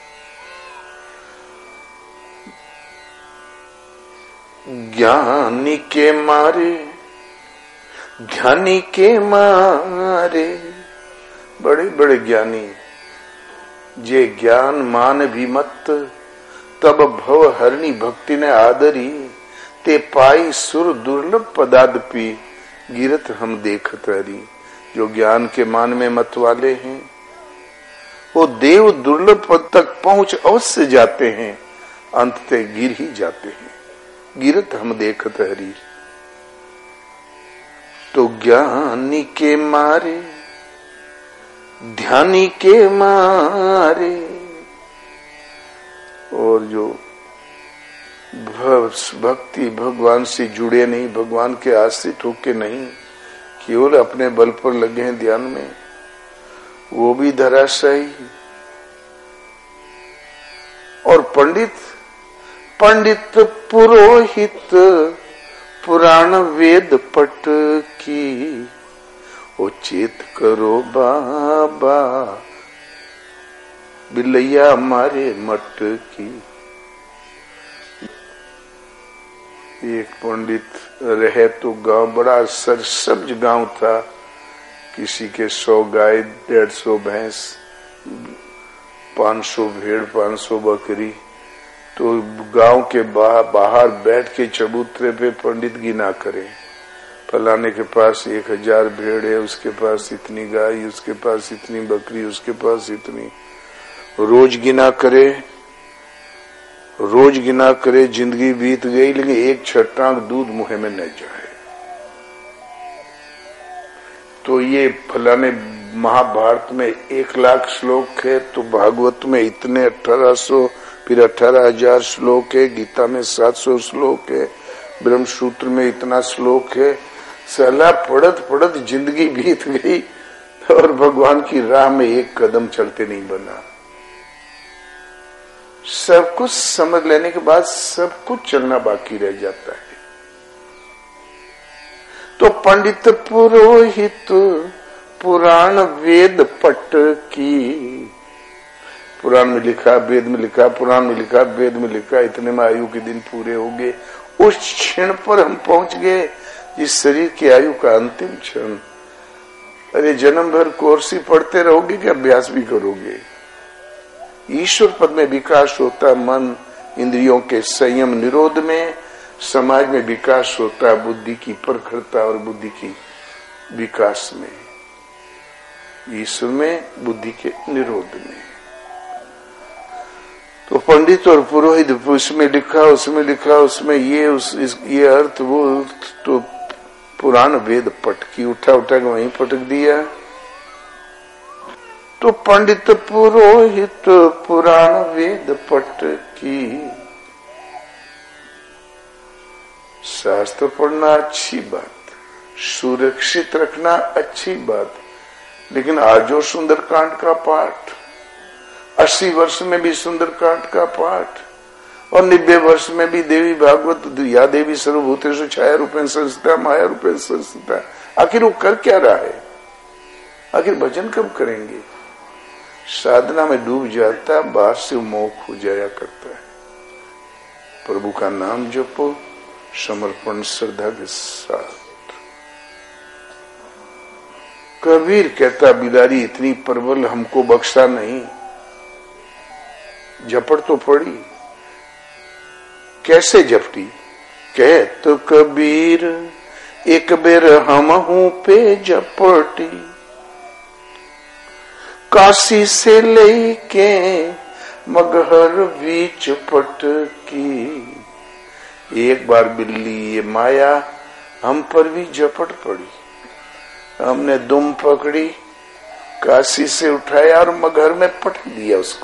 ज्ञानी के मारे, ज्ञानी के मारे, बड़े बड़े ज्ञानी जे ज्ञान मान भी मत, तब भव हरणी भक्ति ने आदरी, ते पाई सुर दुर्लभ पदादपी, गिरत हम देखत हरी। जो ज्ञान के मान में मत वाले हैं, वो देव दुर्लभ पद तक पहुंच अवश्य जाते हैं, अंततः गिर ही जाते हैं। गिरत हम देखत हरी। तो ज्ञानी के मारे, ध्यानी के मारे, और जो भक्ति भगवान से जुड़े नहीं, भगवान के आश्रित होके नहीं, केवल अपने बल पर लगे हैं ध्यान में, वो भी धराशायी। और पंडित पंडित पुरोहित पुराण वेद पट की, ओ चेत करो बाबा बिलैया हमारे मट की। एक पंडित रहे तो गांव बड़ा सरसब्ज गांव था, किसी के सौ गाय, डेढ़ सौ भैंस, पांच सौ भेड़, पांच सौ बकरी। तो गांव के बाहर, बाहर बैठ के चबूतरे पे पंडित गिना करे, फलाने के पास एक हजार भेड़ है, उसके पास इतनी गाय, उसके पास इतनी बकरी, उसके पास इतनी। रोज गिना करे, रोज गिना करे, जिंदगी बीत गई, लेकिन एक छटांग दूध मुंह में न जाए। तो ये फलाने महाभारत में एक लाख श्लोक है, तो भागवत में इतने अठारह सौ, फिर अठारह हजार श्लोक है, गीता में सात सौ श्लोक है, ब्रह्म सूत्र में इतना श्लोक है। सला पढ़त पढ़त जिंदगी बीत गई और भगवान की राह में एक कदम चलते नहीं बना। सब कुछ समझ लेने के बाद सब कुछ चलना बाकी रह जाता है। तो पंडित पुरोहित पुराण वेद पट की, पुराण में लिखा, वेद में लिखा, पुराण में लिखा, वेद में लिखा, इतने में आयु के दिन पूरे हो गए। उस क्षण पर हम पहुंच गए जिस शरीर की आयु का अंतिम क्षण। अरे जन्म भर कोर्स ही पढ़ते रहोगे कि अभ्यास भी करोगे? ईश्वर पद में विकास होता मन इंद्रियों के संयम निरोध में, समाज में विकास होता बुद्धि की प्रखरता और बुद्धि की विकास में, ईश्वर में बुद्धि के निरोध में। तो पंडित और पुरोहित उसमें लिखा, उसमें लिखा, उसमें ये उस इस, ये अर्थ वो, तो पुराण वेद पट की उठा उठा के वहीं पटक दिया। तो पंडित पुरोहित पुराण वेद पट की। शास्त्र पढ़ना अच्छी बात, सुरक्षित रखना अच्छी बात, लेकिन आजो सुंदरकांड का पाठ, अस्सी वर्ष में भी सुंदरकांड का पाठ, और नब्बे वर्ष में भी देवी भागवत, या देवी सर्वभूतेषु छाया रूपेण संस्थिता माया रूपेण संस्थिता। आखिर वो कर क्या रहा है? आखिर भजन कब करेंगे? साधना में डूब जाता, बाहर से मोह हो जाया करता है। प्रभु का नाम जपो समर्पण श्रद्धा के साथ। कबीर कहता, बिलारी इतनी प्रबल हमको बख्शा नहीं, झपट तो पड़ी। कैसे झपटी? कह तो कबीर एक बेर हम हूं पे झपटी, काशी से लेके मगहर बीच पट की। एक बार बिल्ली ये माया हम पर भी झपट पड़ी, हमने दुम पकड़ी, काशी से उठाया और मगहर में पटक दिया उसको।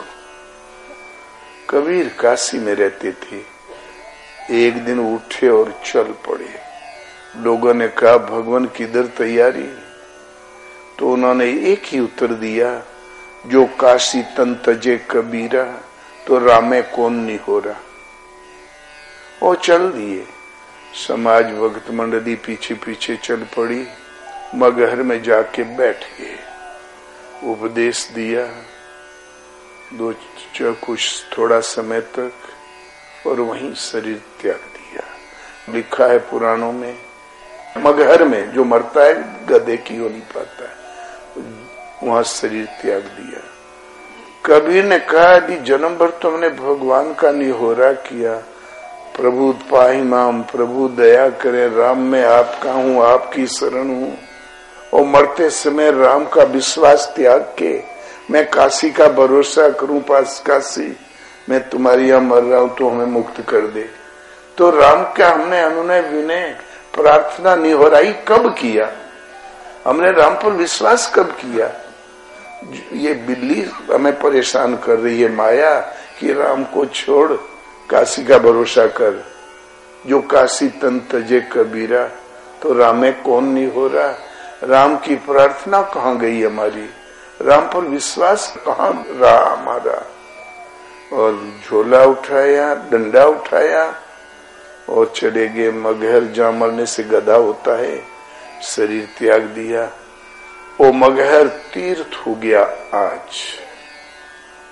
कबीर काशी में रहते थे, एक दिन उठे और चल पड़े। लोगों ने कहा भगवान किधर तैयारी? तो उन्होंने एक ही उत्तर दिया, जो काशी तन तजे कबीरा, तो रामे कौन नहीं हो रहा। और चल दिए। समाज भक्त मंडली पीछे पीछे चल पड़ी, मगहर में जाके बैठ गए। उपदेश दिया दो कुछ थोड़ा समय तक, और वहीं शरीर त्याग दिया। लिखा है पुराणों में, मगहर में जो मरता है गधे की हो नहीं पाता है, वहां शरीर त्याग दिया। कबीर ने कहा कि जन्म भर तुमने भगवान का निहोरा किया, प्रभु पाहि माम, प्रभु दया करे, राम में आपका हूँ, आपकी शरण हूँ। और मरते समय राम का विश्वास त्याग के मैं काशी का भरोसा करूं, पास काशी, मैं तुम्हारी यहां मर रहा हूं तो हमें मुक्त कर दे। तो राम का हमने अनुनय विनय प्रार्थना निहोराई कब किया? हमने राम पर विश्वास कब किया? ये बिल्ली हमें परेशान कर रही है माया कि राम को छोड़ काशी का भरोसा कर, जो काशी तन तजे कबीरा, तो रामे कौन नहीं हो रहा। राम की प्रार्थना कहाँ गई हमारी? राम पर विश्वास कहाँ रहा हमारा? और झोला उठाया, डंडा उठाया और चले गए मगहर। जहां मरने से गधा होता है, शरीर त्याग दिया। वो मगहर तीर्थ हो गया आज।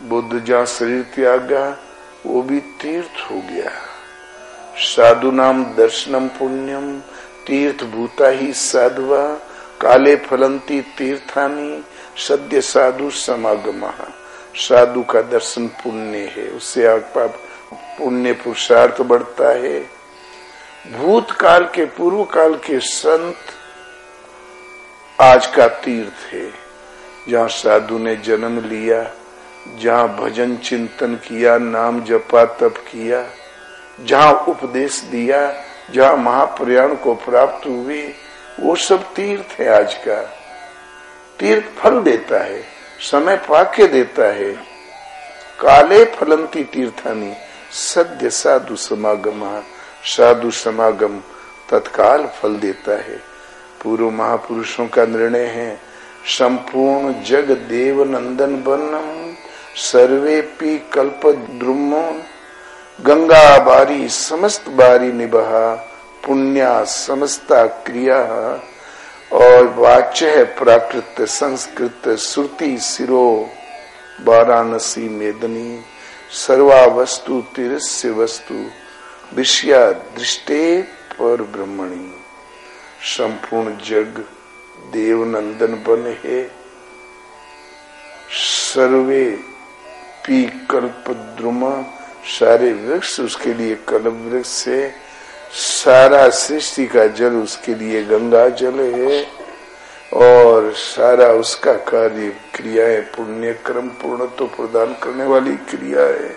बुद्ध जहाँ शरीर त्यागा वो भी तीर्थ हो गया। साधु नाम दर्शनम पुण्यम तीर्थ भूता ही साधुआ काले फलंती तीर्थानी सद्य साधु समागम। साधु का दर्शन पुण्य है, उससे आपका पुण्य पुरुषार्थ बढ़ता है। भूतकाल के पूर्व काल के संत आज का तीर्थ है, जहाँ साधु ने जन्म लिया, जहाँ भजन चिंतन किया, नाम जपा तप किया, जहाँ उपदेश दिया, जहाँ महाप्रयाण को प्राप्त हुए, वो सब तीर्थ है। आज का तीर्थ फल देता है, समय पाके देता है। काले फलंती तीर्थानी सद्य साधु समागम। साधु समागम तत्काल फल देता है। पूर्व महापुरुषों का निर्णय है, संपूर्ण जग देव नंदन बनम सर्वे पी कल्प द्रुमो गंगा बारी समस्त बारी निबहा पुण्या समस्ता क्रिया। और वाच्य है प्राकृत संस्कृत श्रुति सिरो वाराणसी मेदनी सर्वा वस्तु तिरस्य वस्तु विषया दृष्टे पर ब्रह्मणी। संपूर्ण जग देव नंदन बन है, सर्वे पी कल्प द्रुम सारे वृक्ष उसके लिए कल्प वृक्ष है, सारा सृष्टि का जल उसके लिए गंगा जल है, और सारा उसका कार्य क्रियाएं पुण्य कर्म पूर्ण तो प्रदान करने वाली क्रिया है।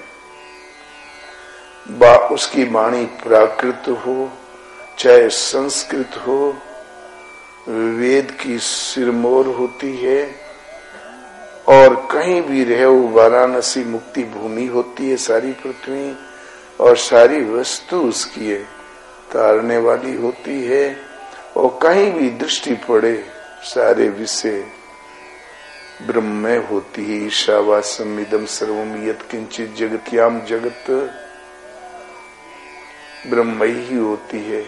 बा उसकी वाणी प्राकृत हो चाहे संस्कृत हो, वेद की सिरमौर होती है, और कहीं भी रहे वो वाराणसी मुक्ति भूमि होती है सारी पृथ्वी, और सारी वस्तु उसकी है तारने वाली होती है, और कहीं भी दृष्टि पड़े सारे विषय ब्रह्म होती है। ईशावासम इदम सर्वम यत् किंचित जगत्याम जगत ब्रह्म ही होती है।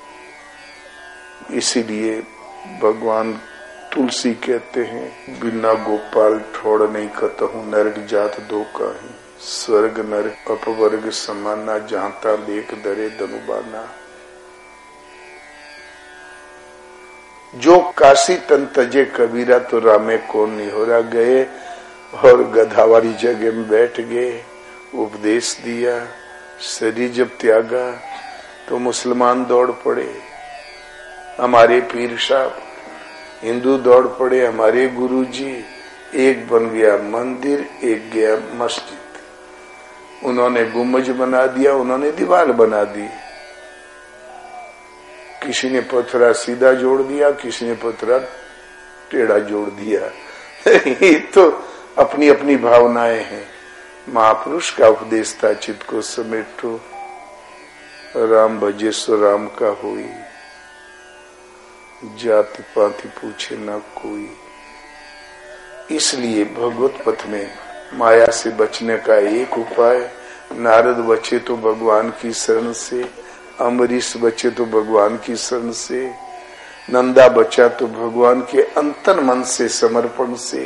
इसीलिए भगवान तुलसी कहते हैं, बिना गोपाल ठोड़ नहीं कतहूं नरक जात दो कहीं स्वर्ग नरक अपवर्ग समाना जहां देख दरे दनुबाना। जो काशी तन तजे कबीरा तो रामे कौन निहोरा गए, और गधावारी जगह में बैठ गए, उपदेश दिया। शरीर जब त्यागा तो मुसलमान दौड़ पड़े, हमारे पीर साहब। हिंदू दौड़ पड़े, हमारे गुरुजी। एक बन गया मंदिर, एक गया मस्जिद। उन्होंने गुम्बज बना दिया, उन्होंने दीवार बना दी। किसी ने पत्थरा सीधा जोड़ दिया, किसी ने पत्थरा टेढ़ा जोड़ दिया। ये तो अपनी अपनी भावनाएं हैं। महापुरुष का उपदेश था, चित्त को समेटो, राम भजे सो राम का होई, जाति पाति पूछे न कोई। इसलिए भगवत पथ में माया से बचने का एक उपाय, नारद बचे तो भगवान की शरण से, अम्बरीश बचे तो भगवान की शरण से, नंदा बचा तो भगवान के अंतन मन से समर्पण से।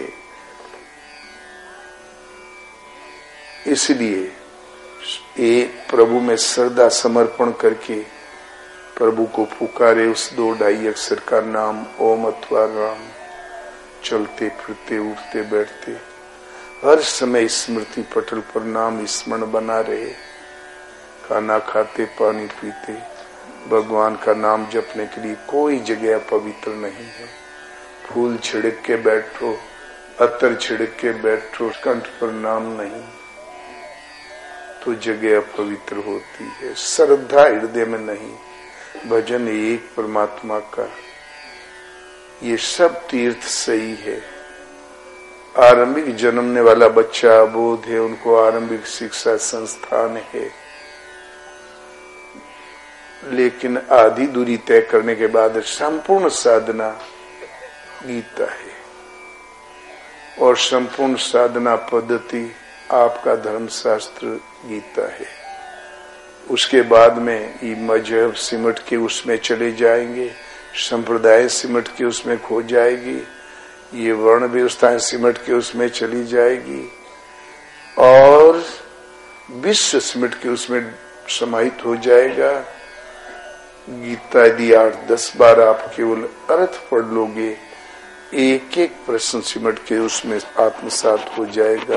इसलिए ये प्रभु में श्रद्धा समर्पण करके प्रभु को पुकारे। उस दो ढाई अक्षर का नाम ओम अथवा राम, चलते फिरते उठते बैठते हर समय स्मृति पटल पर नाम स्मरण बना रहे। खाना खाते पानी पीते भगवान का नाम जपने के लिए कोई जगह पवित्र नहीं है। फूल छिड़क के बैठो, अतर छिड़क के बैठो, कंठ पर नाम नहीं तो जगह पवित्र होती है। श्रद्धा हृदय में नहीं, भजन एक परमात्मा का, ये सब तीर्थ सही है। आरंभिक जन्मने वाला बच्चा अबोध है, उनको आरंभिक शिक्षा संस्थान है, लेकिन आधी दूरी तय करने के बाद संपूर्ण साधना गीता है। और संपूर्ण साधना पद्धति आपका धर्मशास्त्र गीता है। उसके बाद में ये मजहब सिमट के उसमें चले जाएंगे, संप्रदाय सिमट के उसमें खो जाएगी, ये वर्ण व्यवस्थाएं सिमट के उसमें चली जाएगी। और विश्व सिमट के उसमें समाहित हो जाएगा। गीता यदि आठ दस बार आप केवल अर्थ पढ़ लोगे, एक एक प्रश्न सिमट के उसमें आत्मसात हो जाएगा।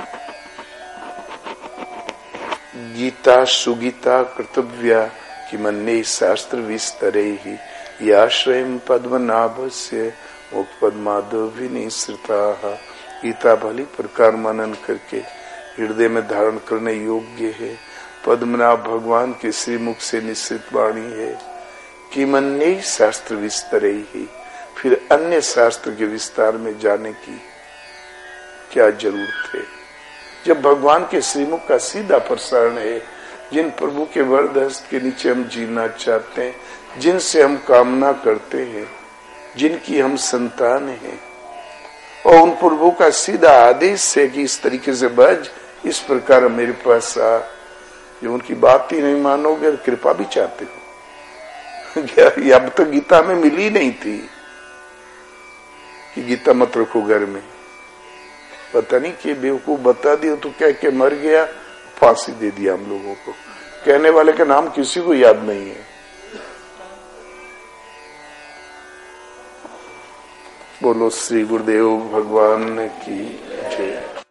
गीता सुगीता कर्तव्या कि मन्ने शास्त्र विस्तरे ही याश्रयम पद्मनाभस्य मुखपद्मादो विनिसृता। गीता भली प्रकार मनन करके हृदय में धारण करने योग्य है। पद्मनाभ भगवान के श्रीमुख से निश्चित वाणी है कि मन्ने शास्त्र विस्तरे ही। फिर अन्य शास्त्र के विस्तार में जाने की क्या जरूरत है, जब भगवान के श्रीमुख का सीधा प्रसारण है। जिन प्रभु के वरद हस्त के नीचे हम जीना चाहते हैं, जिनसे हम कामना करते हैं, जिनकी हम संतान हैं, और उन प्रभु का सीधा आदेश है कि इस तरीके से बज, इस प्रकार मेरे पास आ। जो उनकी बात ही नहीं मानोगे, कृपा भी चाहते हो। ये अब तक गीता में मिली नहीं थी कि गीता मत रखो घर में। पता नहीं कि बेवकूफ बता दिया तो कह के मर गया, फांसी दे दिया हम लोगों को। कहने वाले का नाम किसी को याद नहीं है। बोलो श्री गुरुदेव भगवान की जय।